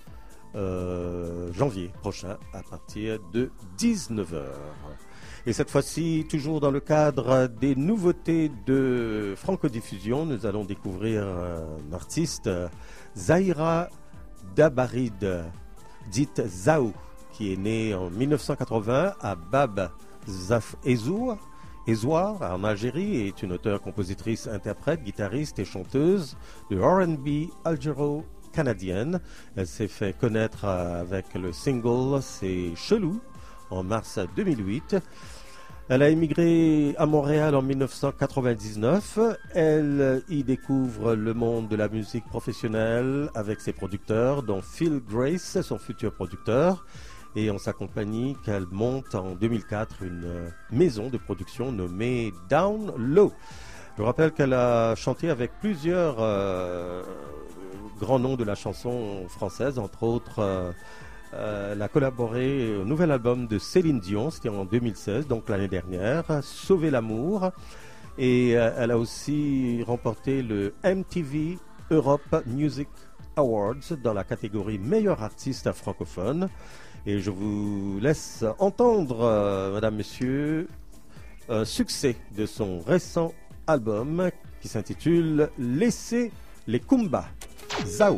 euh, janvier prochain à partir de dix-neuf heures. Et cette fois-ci, toujours dans le cadre des nouveautés de Franco-Diffusion, nous allons découvrir un artiste, Zahira Dabarid, dite Zahou, qui est née en mille neuf cent quatre-vingts à Bab Zaf Ezour, Ezouar, en Algérie, et est une auteure-compositrice, interprète, guitariste et chanteuse de R and B algéro-canadienne. Elle s'est fait connaître avec le single C'est Chelou en mars deux mille huit. Elle a émigré à Montréal en mille neuf cent quatre-vingt-dix-neuf. Elle y découvre le monde de la musique professionnelle avec ses producteurs, dont Phil Grace, son futur producteur. Et en sa compagnie, qu'elle monte en deux mille quatre une maison de production nommée Down Low. Je rappelle qu'elle a chanté avec plusieurs euh, grands noms de la chanson française, entre autres... Euh, Euh, elle a collaboré au nouvel album de Céline Dion, c'était en deux mille seize, donc l'année dernière, Sauver l'amour. Et euh, elle a aussi remporté le M T V Europe Music Awards dans la catégorie meilleur artiste francophone. Et je vous laisse entendre, euh, madame, monsieur, un succès de son récent album qui s'intitule Laissez les Kumba. Zao.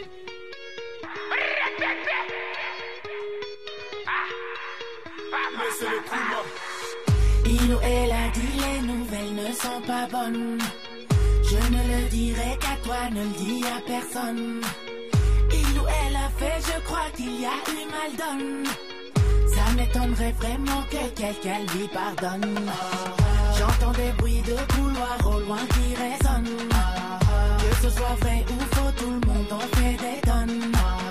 Il ou elle a dit les nouvelles ne sont pas bonnes. Je ne le dirai qu'à toi, ne le dis à personne. Il ou elle a fait, je crois qu'il y a eu mal donne. Ça m'étonnerait vraiment que quelqu'un lui pardonne. J'entends des bruits de couloir au loin qui résonnent. Que ce soit vrai ou faux, tout le monde en fait des tonnes.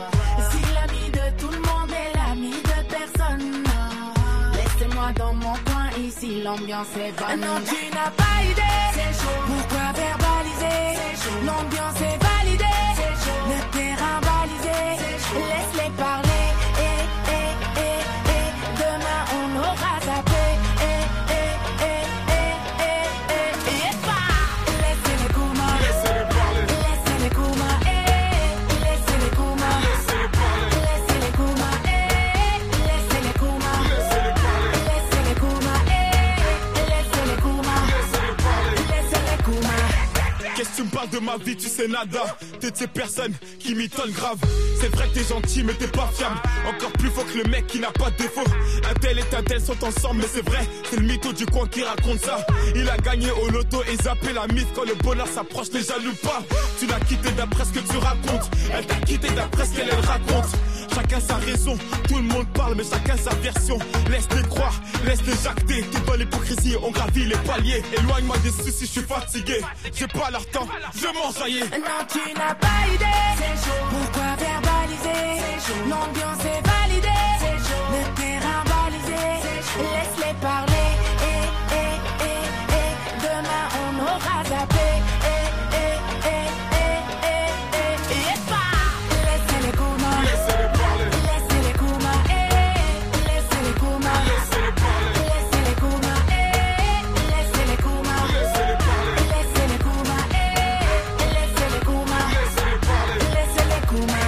Si l'ami de tout le monde est l'ami de personne, laissez-moi dans mon coin, ici l'ambiance est bonne. Non, tu n'as pas idée, c'est chaud. Pourquoi verbaliser? L'ambiance est validée, c'est chaud. Le terrain balisé, laisse-les parler. Eh, eh, eh, eh. Demain on aura zappé. Eh, eh, eh, eh, eh, eh, eh, bah. Laissez-les Kuma, laissez-les parler. Laissez-les Kuma, eh. Laissez-les Kuma, laissez-les parler. Laissez-les Kuma, eh. Laissez-les Kuma, laissez-les parler. Laissez-les Kuma, eh. Laissez-les Kuma, laissez-les parler. Laissez-les Kuma. Qu'est-ce que tu me parles de ma vie, tu sais nada. T'es de ces personnes qui m'étonnent grave. C'est vrai que t'es gentil mais t'es pas fiable. Encore plus faux que le mec qui n'a pas de défaut. Un tel et un tel sont ensemble mais c'est vrai. C'est le mytho du coin qui raconte ça. Il a gagné au loto et zappé la mythe. Quand le bonheur s'approche les jaloux pas. Tu l'as quitté d'après ce que tu racontes. Elle t'a quitté d'après ce qu'elle elle raconte. Chacun sa raison, tout le monde parle mais chacun sa version. Laisse-les croire, laisse-les jacter. T'es dans l'hypocrisie, on gravit les paliers. Éloigne-moi des soucis, je suis fatigué. J'ai pas leur temps, je m'enjaillais. Non, tu n'as pas idée, c'est chaud. Pourquoi verbaliser? C'est chaud. L'ambiance est validée, c'est chaud. Le terrain balisé, c'est chaud. Laisse-les parler. Eh, eh, eh, eh. Demain on aura zappé. Eh, eh, eh, eh, eh, eh, eh, bah. Laissez-les Kuma, laissez-les parler. Laissez-les Kuma, eh. Laissez-les Kuma, laissez-les parler. Laissez-les Kuma, eh. Laissez-les Kuma, laissez-les parler. Laissez-les Kuma, eh. Laissez-les Kuma, laissez-les parler. Laissez-les Kuma.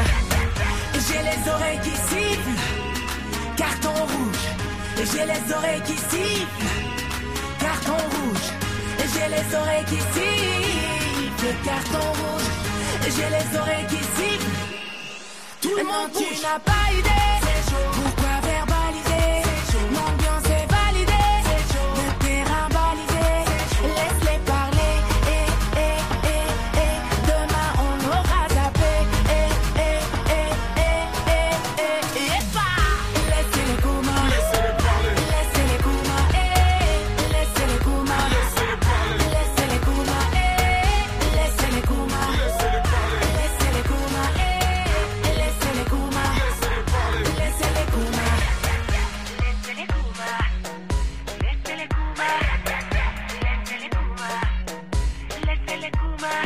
J'ai les oreilles qui sifflent, carton rouge. J'ai les oreilles qui sifflent, carton rouge. J'ai les oreilles qui sifflent, carton rouge. J'ai les oreilles qui sifflent. Tout le monde tu n'as pas idée, c'est chaud. Pourquoi verbaliser? C'est chaud. L'ambiance est validée, c'est chaud. Le terrain balisé, c'est chaud. Laisse-les parler. Eh, eh, eh, eh. Demain on aura zappé. Eh, eh, eh, eh, eh, eh, eh, bah. Laissez-les Kuma, laissez-les parler. Laissez-les Kuma, eh. Laissez-les Kuma, laissez-les parler. Laissez-les Kuma, eh. Laissez-les Kuma, laissez-les parler. Laissez-les Kuma, eh. Laissez-les Kuma, laissez-les parler. Laissez-les Kuma. Laissez-les Kuma. Laissez-les Kuma. Laissez-les Kuma. Laissez-les Kuma.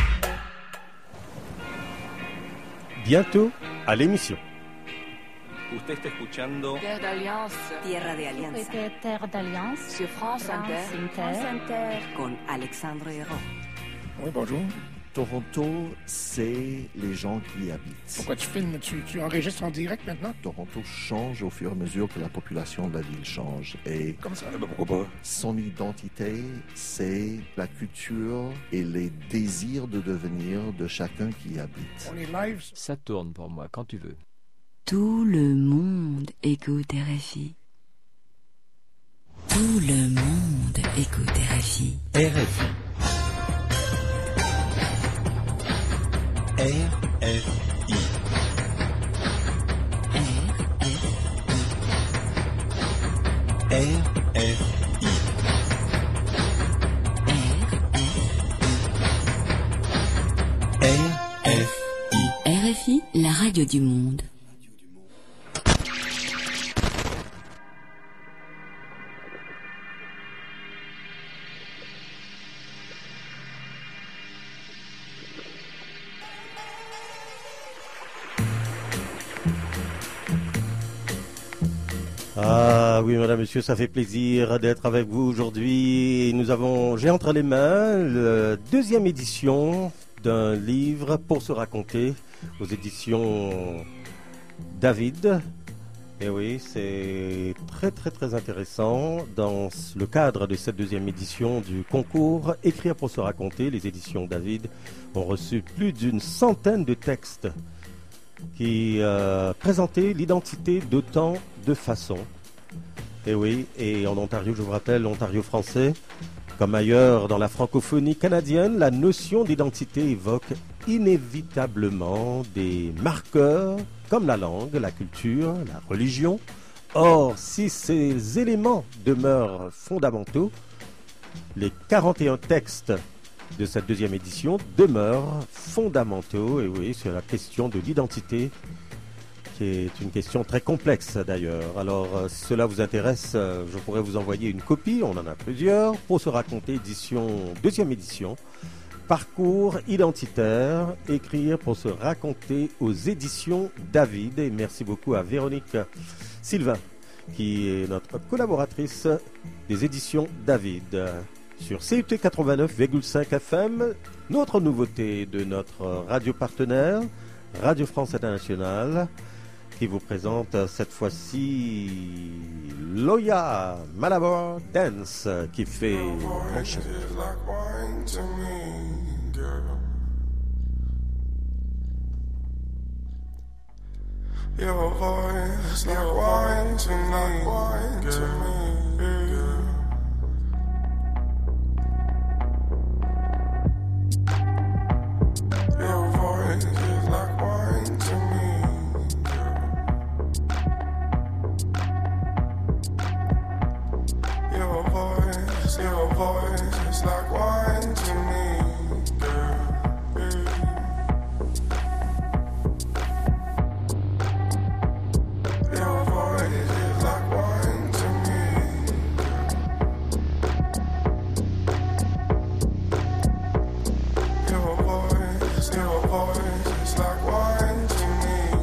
Bientôt à l'émission. Usted está escuchando Terre d'Alliance. Tierra de Alianza. Terre d'Alliance. Sur France Inter. France Inter. Con Alexandre Hérault. Oui, bonjour. Toronto, c'est les gens qui y habitent. Pourquoi tu filmes? Tu, tu enregistres en direct maintenant? Toronto change au fur et à mesure que la population de la ville change. Et Comme ça? Ben pourquoi pas? Son identité, c'est la culture et les désirs de devenir de chacun qui y habite. On est live? Ça tourne pour moi, quand tu veux. Tout le monde écoute R F I. Tout le monde écoute R F I. R F I. R F I. R F I. R F I. R F I, la radio du monde. Ah oui, madame, monsieur, ça fait plaisir d'être avec vous aujourd'hui. Nous avons, j'ai entre les mains la deuxième édition d'un livre pour se raconter aux éditions David. Et oui, c'est très très très intéressant. Dans le cadre de cette deuxième édition du concours Écrire pour se raconter, les éditions David ont reçu plus d'une centaine de textes qui euh, présentaient l'identité d'autant de façons. Et oui, et en Ontario, je vous rappelle, l'Ontario français, comme ailleurs dans la francophonie canadienne, la notion d'identité évoque inévitablement des marqueurs comme la langue, la culture, la religion. Or, si ces éléments demeurent fondamentaux, les quarante et un textes de cette deuxième édition demeurent fondamentaux. Et oui, c'est la question de l'identité, qui est une question très complexe d'ailleurs. Alors, euh, si cela vous intéresse, euh, je pourrais vous envoyer une copie, on en a plusieurs, pour se raconter, édition, deuxième édition. Parcours identitaire, écrire pour se raconter aux éditions David. Et merci beaucoup à Véronique Sylvain, qui est notre collaboratrice des éditions David. Sur C U T quatre-vingt-neuf virgule cinq F M, notre nouveauté de notre radio partenaire, Radio France Internationale, qui vous présente cette fois-ci Loya Malabar Dance, qui fait manchette. Your voice like wine to me, wine to me, girl. Your voice is like wine to me, girl. Your voice, your voice is like wine to me, girl. Your voice is like wine to me. Your voice, your voice is like wine to me.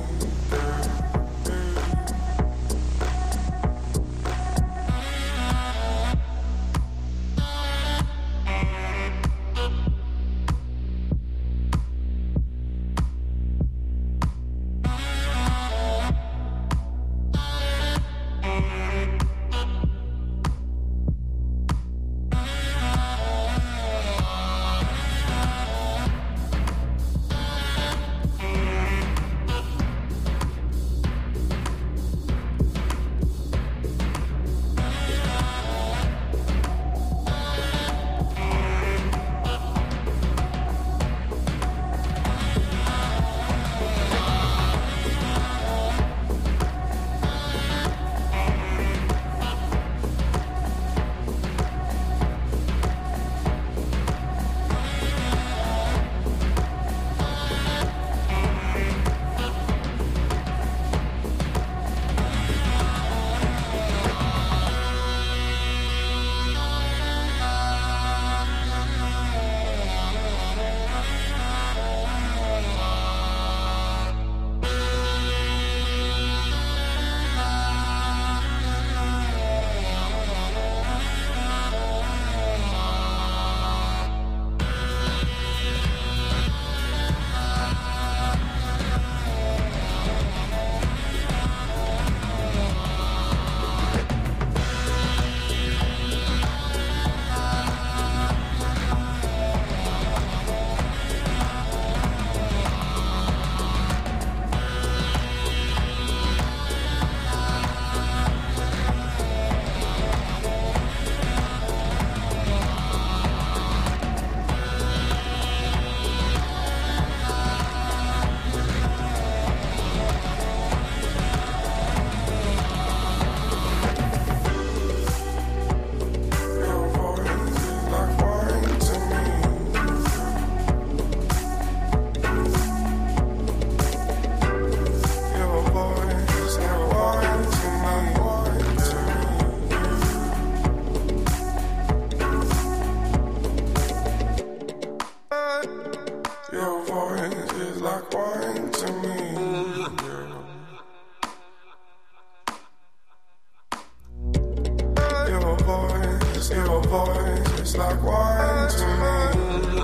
It's like wine to me.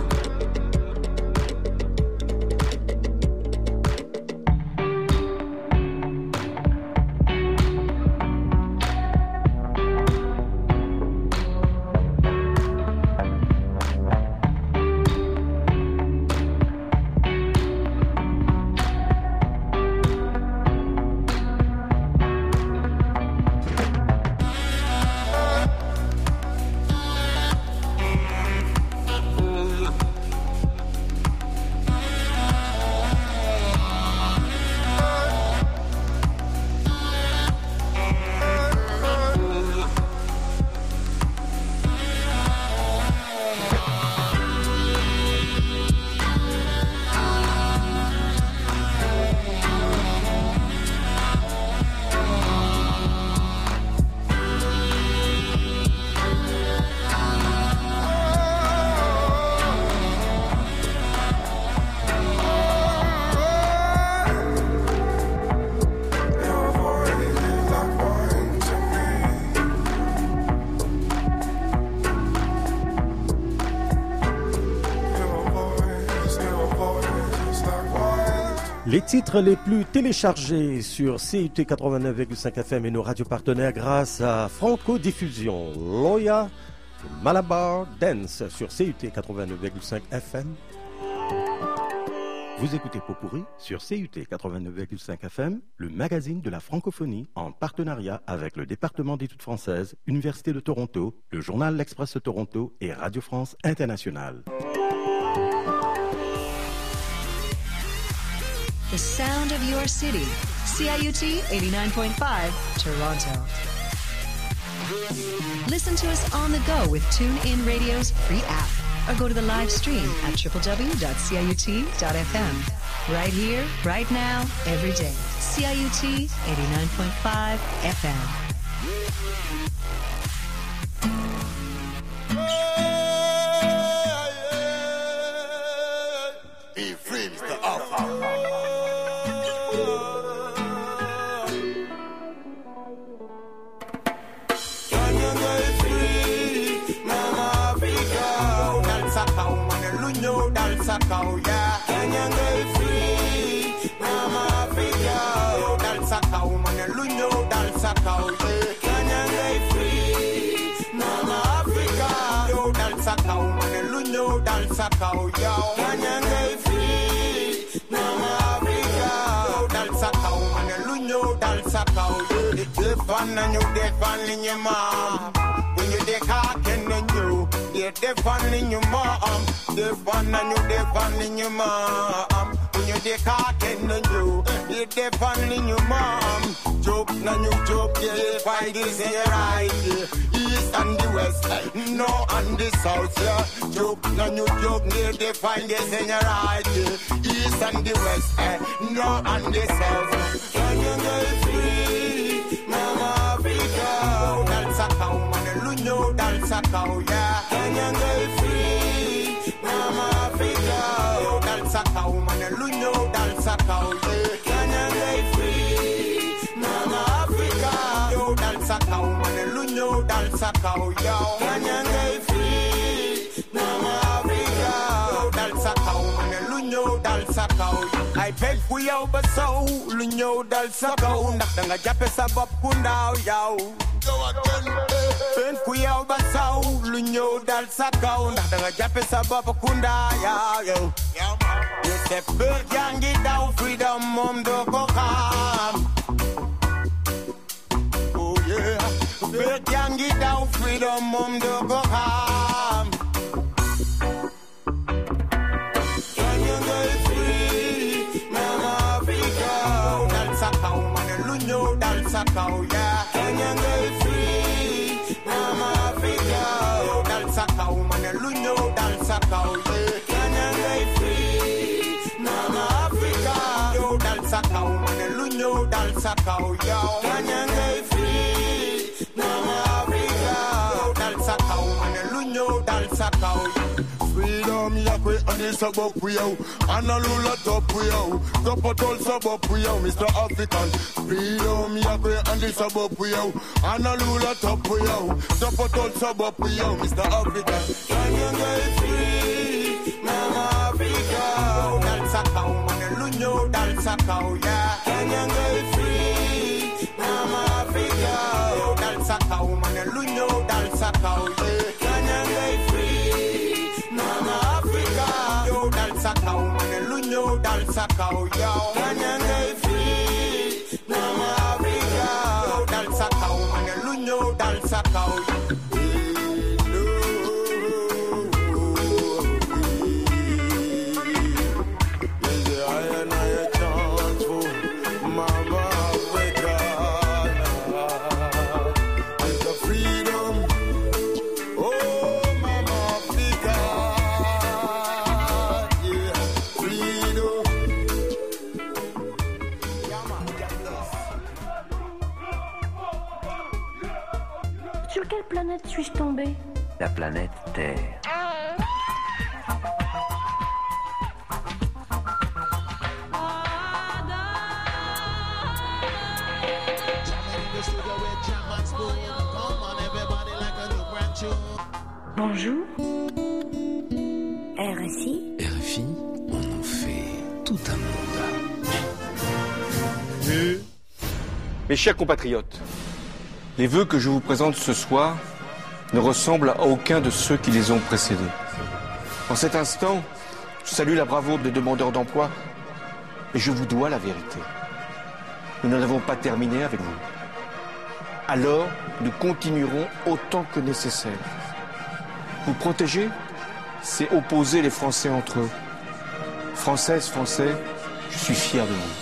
Les titres les plus téléchargés sur C U T quatre-vingt-neuf virgule cinq F M et nos radios partenaires grâce à Franco Diffusion. Loya, Malabar Dance sur C U T quatre-vingt-neuf virgule cinq F M. Vous écoutez Popurrí sur C U T quatre-vingt-neuf virgule cinq F M, le magazine de la francophonie en partenariat avec le département d'études françaises, Université de Toronto, le journal L'Express de Toronto et Radio France Internationale. The sound of your city. C I U T eighty-nine point five, Toronto. Listen to us on the go with TuneIn Radio's free app, or go to the live stream at w w w dot c i u t dot f m. Right here, right now, every day. C I U T eighty-nine point five F M. He frames the offer. Sakau ya Kenya ngai free Mama Africa dal sakau mane lunyo dal sakau ye Kenya ngai free Mama Africa dal sakau mane lunyo dal sakau ya Kenya ngai free Mama Africa dal sakau mane lunyo dal sakau ye Defan na nyu defan ni nyama when you dey ka ken you they defan ni nyama Defan and you defan in your mom. When you dey talking to you, you defan in your mom. Joke na you joke, yeah, find this here right, yeah. East and the west, no and the south, yeah. Joke na you joke, yeah, they find this in your right, yeah. East and the west, eh, no and the south. Can you get free, Mama Africa? Dal sakau, man, lunyo dal sakau, yeah. Can you get free? Mama Africa, dal sakau, man, lunyo dal sakau, yeah. Kenya ngai free. Mama Africa, yo dal sakau, man, lunyo dal sakau, yo. Kenya ngai free. Mama Africa, dal sakau, man, lunyo dal sakau. I beg for you, but so lunyo dal sakau. Nak danga jape sabab kundao, yo. Go again, ben kuya basau lunyo dal sakau nak dengan jape sabab kunda ya yo you say bird yangi down freedom mom do go come oh yeah bird yangi down freedom mom do go come can you get free Mama Africa dal sakau man lunyo dal sakau ya can you get Mama Africa, dal sakau, man, lunyo dal sakau, yeah. Kenya ngai free. Mama Africa, yo dal sakau, man, lunyo dal sakau, yo. Kenya ngai free. Mama Africa, dal sakau, man, lunyo dal sakau. Freedom yakwe ane sabok wiyaw, analula top wiyaw, topotol sabok wiyaw, Mister African. Freedom yakwe ane sabok wiyaw, analula top wiyaw, topotol sabok wiyaw, Mister African. Kenya ngai free, Mama Africa, dal sakau, man, lunyo dal sakau, yeah. Kenya ngai free, Mama Africa, dal sakau, man, lunyo dal sakau, yeah. Kenya ngai free. Mama Africa, yo dal sakau, man, lunyo dal sakau, yo. Kenya ngai free. Mama Africa, yo dal sakau, man, lunyo dal sakau. Sur quelle planète suis-je tombé? La planète Terre. Bonjour. R F I. R F I, on en fait tout un monde. Mes chers compatriotes, les vœux que je vous présente ce soir ne ressemblent à aucun de ceux qui les ont précédés. En cet instant, je salue la bravoure des demandeurs d'emploi, mais je vous dois la vérité. Nous n'en avons pas terminé avec vous. Alors, nous continuerons autant que nécessaire. Vous protéger, c'est opposer les Français entre eux. Françaises, Français, je suis fier de vous.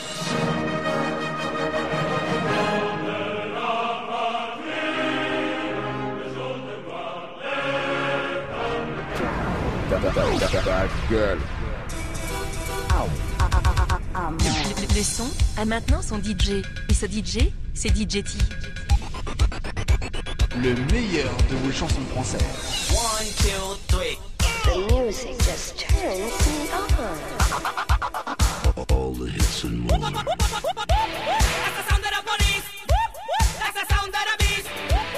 Les sons a maintenant son D J. Et ce D J, c'est D J T. Le meilleur de vos chansons françaises. One, two, three. The music just turns me on. All the hits and more. That's the sound of the police. That's the sound of the beast.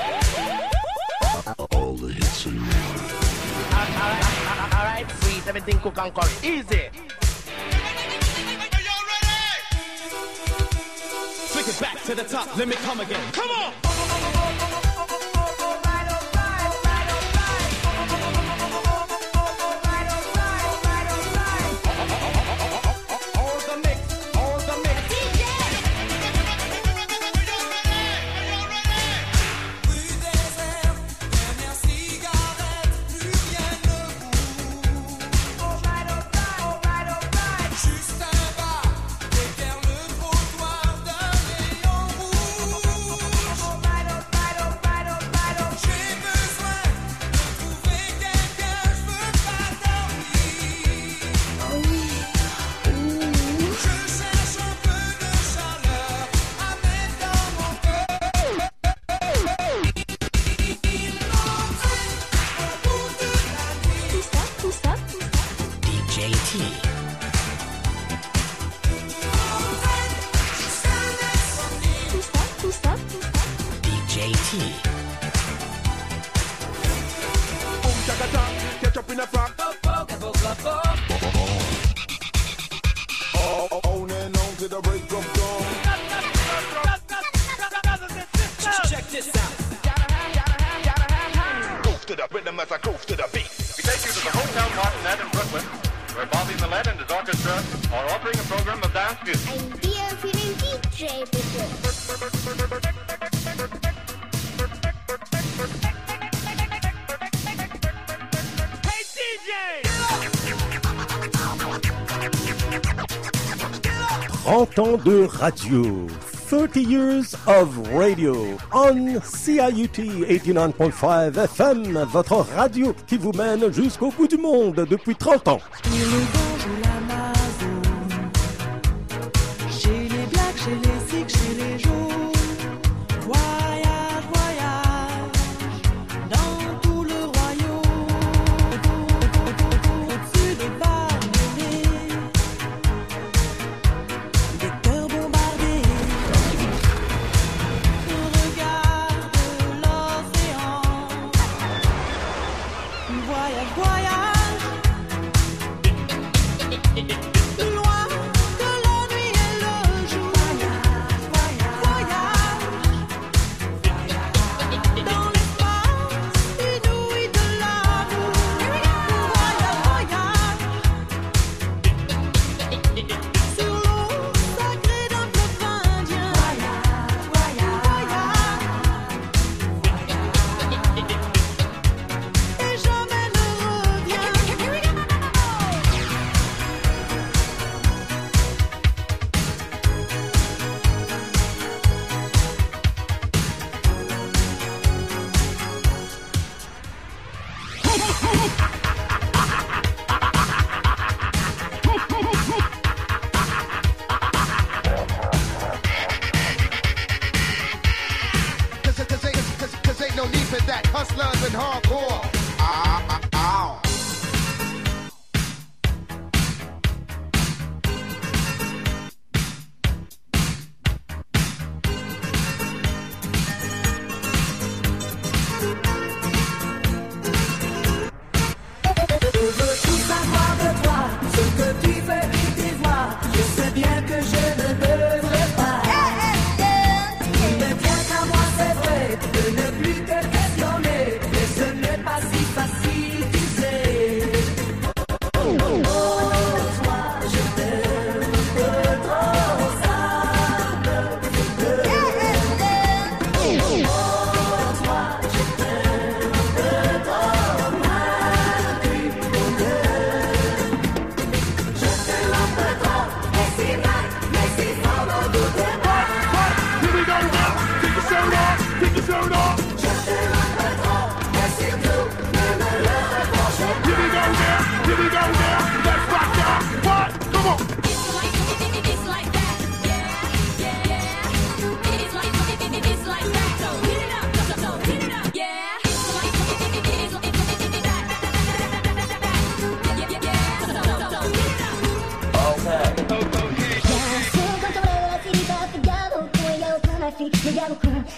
All the hits and more. Alright, sweet, everything cook and curry. Easy. Take it back to the top, let me come again. Come on! trente ans de radio. thirty years of radio on C I U T eighty-nine point five F M, votre radio qui vous mène jusqu'au bout du monde depuis trente ans. Chez les blacks, chez les sikhs, chez les jaunes, voyage, voyage, dans tout le royaume, au-dessus des barbelés, des cœurs bombardés, regarde l'océan, voyage, voyage. Loin de la nuit et le jour, voyage, dans l'espace inouï de l'amour, voyage, sur l'eau sacrée d'un fleuve indien, voyage, et jamais ne revient.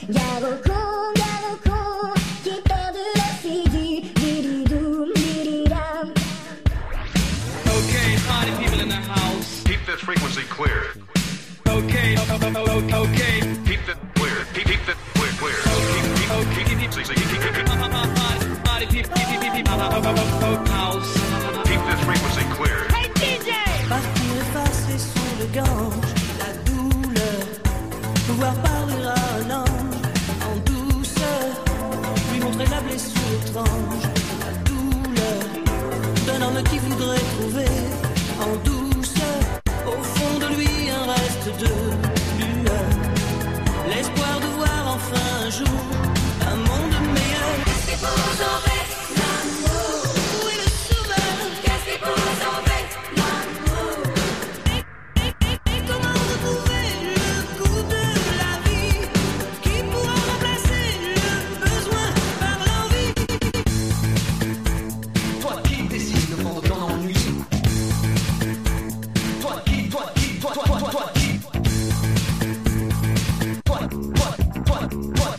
Gare au con, gare au con, qui perd de la fille, bididou, bididam. Okay, party people in the house. Keep that frequency clear. Okay, okay, okay. Keep that clear. Keep, keep that clear, clear. Keep, keep, keep, keep, keep, keep, keep, keep, keep, Party people, keep, keep, keep, house. keep that frequency clear. Hey D J! Partir effacer sous le gange la douleur, pouvoir parler à un ange en douceur, lui montrer la blessure étrange, la douleur d'un homme qui voudrait trouver en douceur, au fond de lui un reste de lueur, l'espoir de voir enfin un jour un monde meilleur. Qu'est-ce qui peut sauver l'amour? Où est le sauveur? Qu'est-ce qui peut sauver l'amour? Et comment retrouver le goût de la vie qui pourra remplacer le besoin par l'envie? Toi qui décides de prendre ton ennui. Toi qui, toi qui, toi, toi, toi, toi qui. Toi, toi, toi, toi.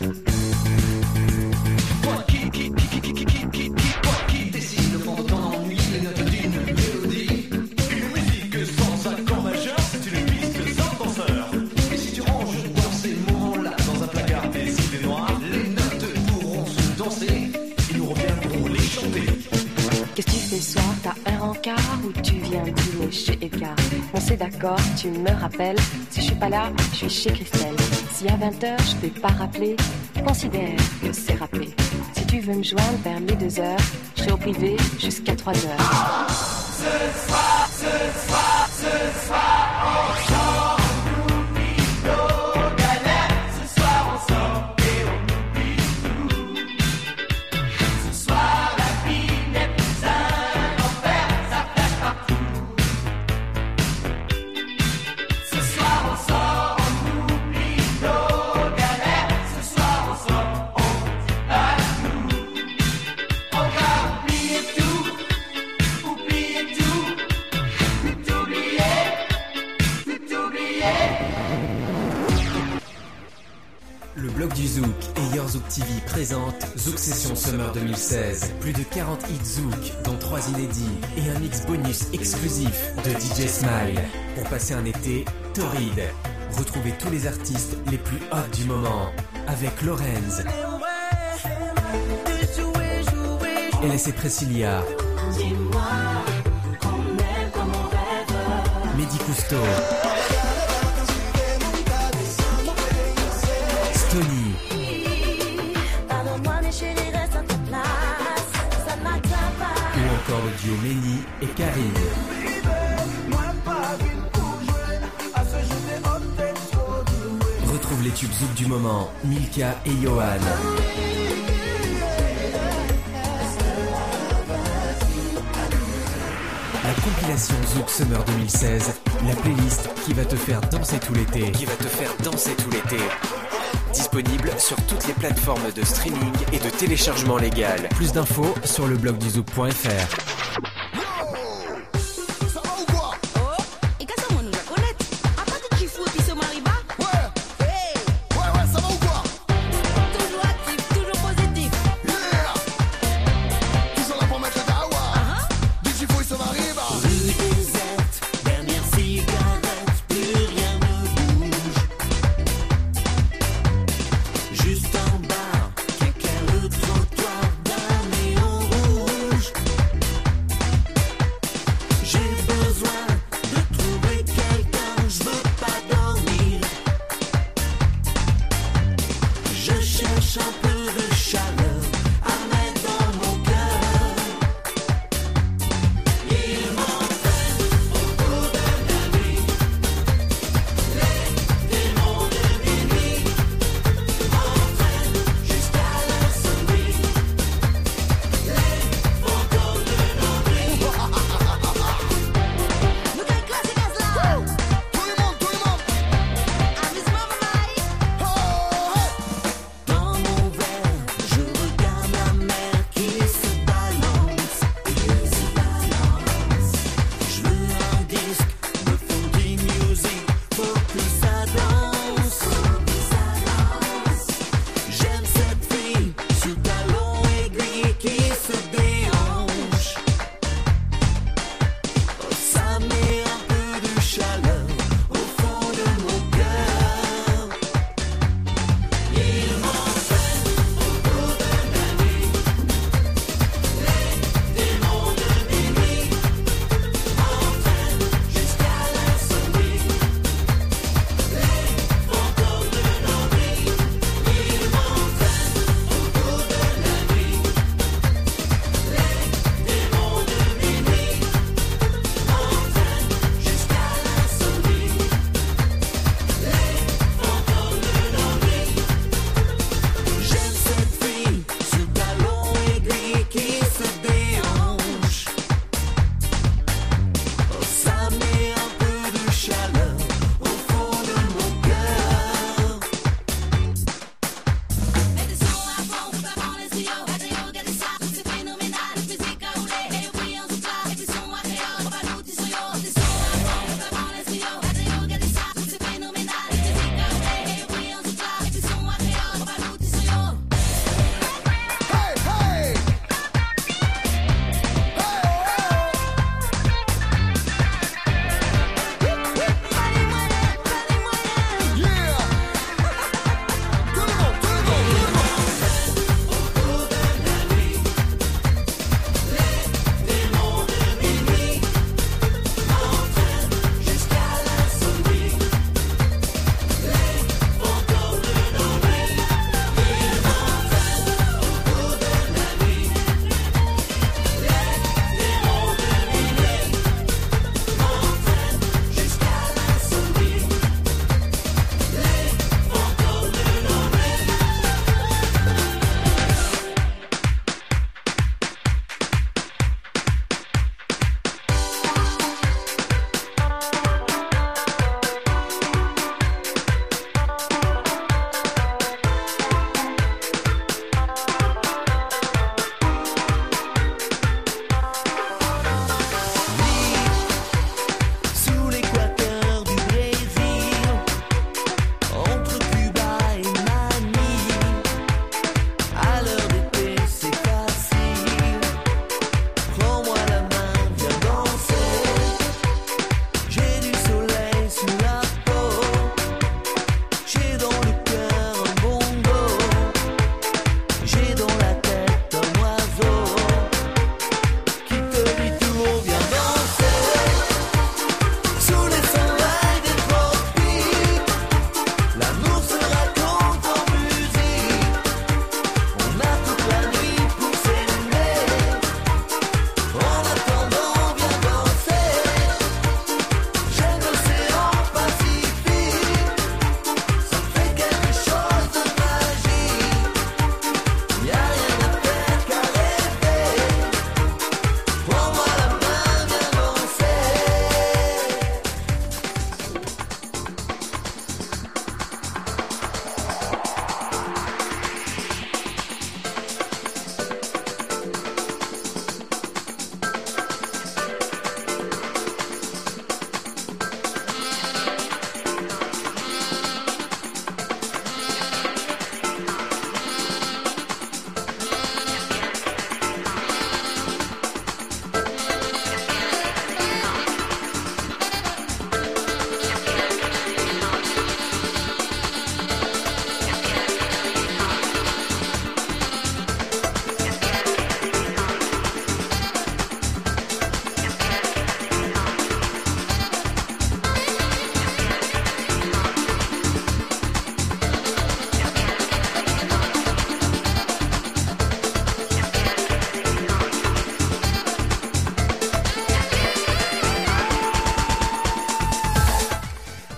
Toi qui, qui, qui, qui, qui, qui, qui, qui, toi qui décides de prendre ton ennui. Les notes d'une mélodie. Une musique sans accord majeur, c'est une piste sans danseur. Et si tu ranges dans ces moments-là dans un placard des idées noires, les notes pourront se danser et nous reviendrons les chanter. Qu'est-ce que tu fais ce soir? T'as un rencard ou tu viens dîner chez Edgar? On s'est d'accord, tu me rappelles. Si je suis pas là, je suis chez Christelle. Si à vingt heures je t'ai pas rappelé, considère que c'est rappelé. Si tu veux me joindre vers les deux heures, je serai au privé jusqu'à trois heures. Ce soir, ce soir, ce soir, on sort, on oublie nos galères. Ce soir, on sort et on oublie tout. Ce soir, la vie n'est plus un enfer, ça flash partout. Ce soir, on sort, on oublie nos galères. Ce soir, on sort, on a tout. On va oublier tout, oublier tout, tout oublier, tout oublier. Le blog du Zouk et Your Zouk T V présente Zouk Session Summer deux mille seize. Plus de quarante hits Zouk, dont trois inédits et un mix bonus exclusif de D J Smile. Pour passer un été torride. Retrouvez tous les artistes les plus hot du moment avec Lorenz, L S et Priscilla, Dis-moi qu'on aime comme on rêve. Mehdi Cousteau, Stony Pardonne-moi, mais chérie, reste à ta place. Ça m'atteint pas. ou encore le duo Méni et Karine. Retrouve les tubes Zouk du moment, Milka et Johan. La compilation Zouk Summer deux mille seize, la playlist qui va te faire danser tout l'été. Qui va te faire danser tout l'été. Disponible sur toutes les plateformes de streaming et de téléchargement légal. Plus d'infos sur le blog du zouk point f r. Juste en bas, quelqu'un le trottoir d'un néon rouge.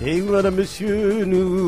Et madame, monsieur,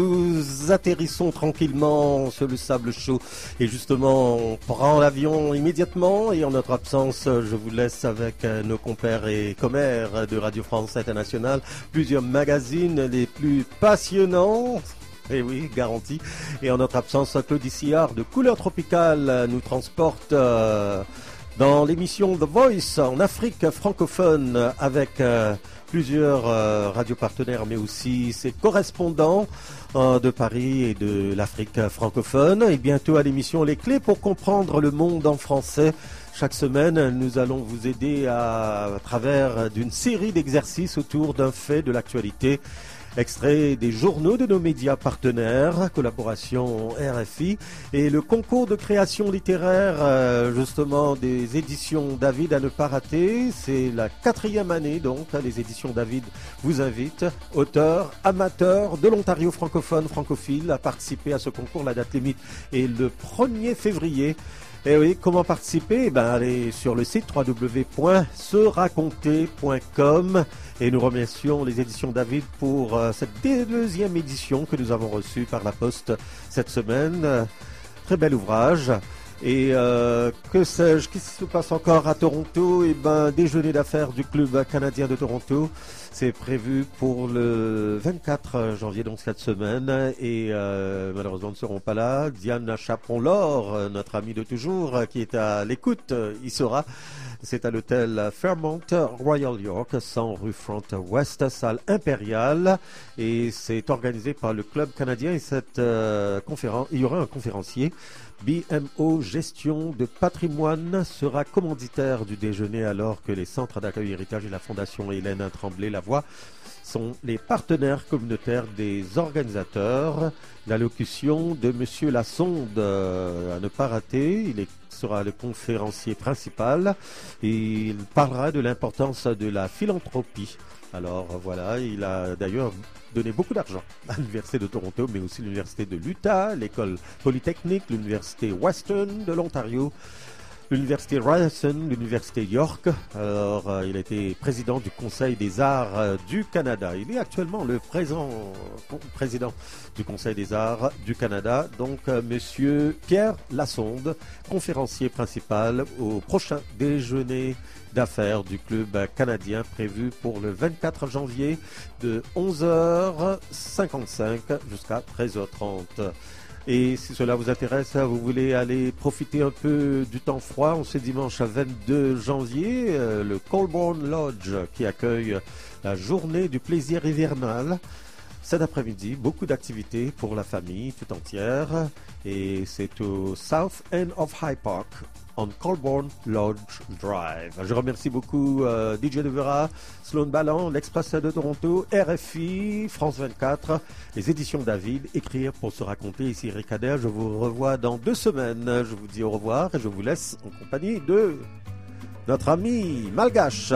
nous atterrissons tranquillement sur le sable chaud. Et justement, on prend l'avion immédiatement. Et en notre absence, je vous laisse avec nos compères et commères de Radio France Internationale. Plusieurs magazines les plus passionnants. Eh oui, garanti. Et en notre absence, Claudie Sillard de Couleur Tropicale nous transporte euh, dans l'émission The Voice en Afrique francophone avec... Euh, plusieurs euh, radios partenaires, mais aussi ses correspondants euh, de Paris et de l'Afrique francophone. Et bientôt à l'émission Les Clés pour comprendre le monde en français. Chaque semaine, nous allons vous aider à, à travers d'une série d'exercices autour d'un fait de l'actualité. Extrait des journaux de nos médias partenaires, collaboration R F I et le concours de création littéraire euh, justement des éditions David à ne pas rater. C'est la quatrième année donc, les éditions David vous invitent, auteurs, amateurs de l'Ontario francophone, francophile, à participer à ce concours. La date limite est le premier février. Et oui, comment participer? Eh ben, allez sur le site w w w point se raconter point com et nous remercions les éditions David pour euh, cette deuxième édition que nous avons reçue par la poste cette semaine. Euh, très bel ouvrage. Et euh, que sais-je, qu'est-ce qui se passe encore à Toronto? Eh ben, déjeuner d'affaires du club canadien de Toronto. C'est prévu pour le vingt-quatre janvier, donc cette semaine. Et euh, malheureusement, nous ne serons pas là. Diane Chaperon-Laure, notre amie de toujours, qui est à l'écoute, y sera. C'est à l'hôtel Fairmont Royal York, cent rue Front West, salle impériale. Et c'est organisé par le club canadien. Et cette euh, conférence, il y aura un conférencier. B M O Gestion de Patrimoine sera commanditaire du déjeuner alors que les centres d'accueil héritage et la fondation Hélène Tremblay-Lavoie sont les partenaires communautaires des organisateurs. L'allocution de Monsieur Lassonde euh, à ne pas rater. Il est, sera le conférencier principal et il parlera de l'importance de la philanthropie. Alors voilà, il a d'ailleurs donné beaucoup d'argent à l'Université de Toronto, mais aussi l'Université de l'Utah, l'École Polytechnique, l'Université Western de l'Ontario, l'Université Ryerson, l'Université York. Alors, euh, il a été président du Conseil des Arts euh, du Canada. Il est actuellement le présent, euh, président du Conseil des Arts du Canada. Donc, euh, Monsieur Pierre Lassonde, conférencier principal au prochain déjeuner d'affaires du club canadien prévu pour le vingt-quatre janvier de onze heures cinquante-cinq jusqu'à treize heures trente. Et si cela vous intéresse, vous voulez aller profiter un peu du temps froid, on ce dimanche vingt-deux janvier, euh, le Colborne Lodge qui accueille la journée du plaisir hivernal. Cet après-midi, beaucoup d'activités pour la famille tout entière. Et c'est au South End of High Park, on Colborne Lodge Drive. Je remercie beaucoup euh, D J Devera, Sloan Ballant, l'Express de Toronto, R F I, France vingt-quatre, les éditions David, Écrire pour se raconter. Ici Eric Adair, je vous revois dans deux semaines. Je vous dis au revoir et je vous laisse en compagnie de notre ami malgache.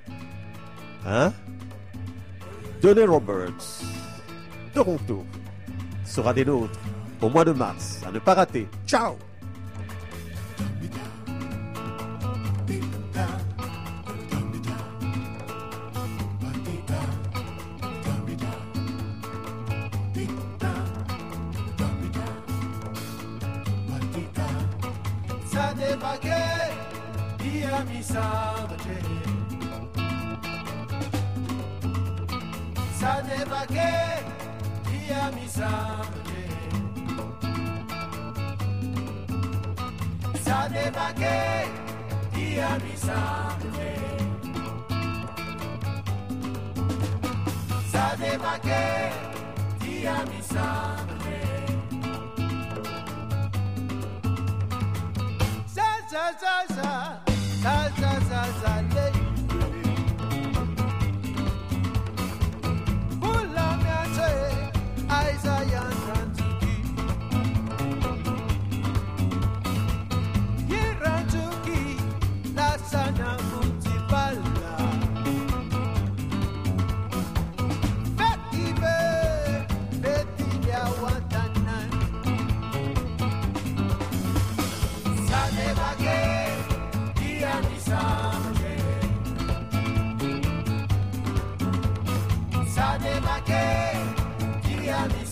Hein? Tony Roberts, Toronto, sera des nôtres au mois de mars. À ne pas rater. Ciao! Sa de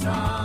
soir.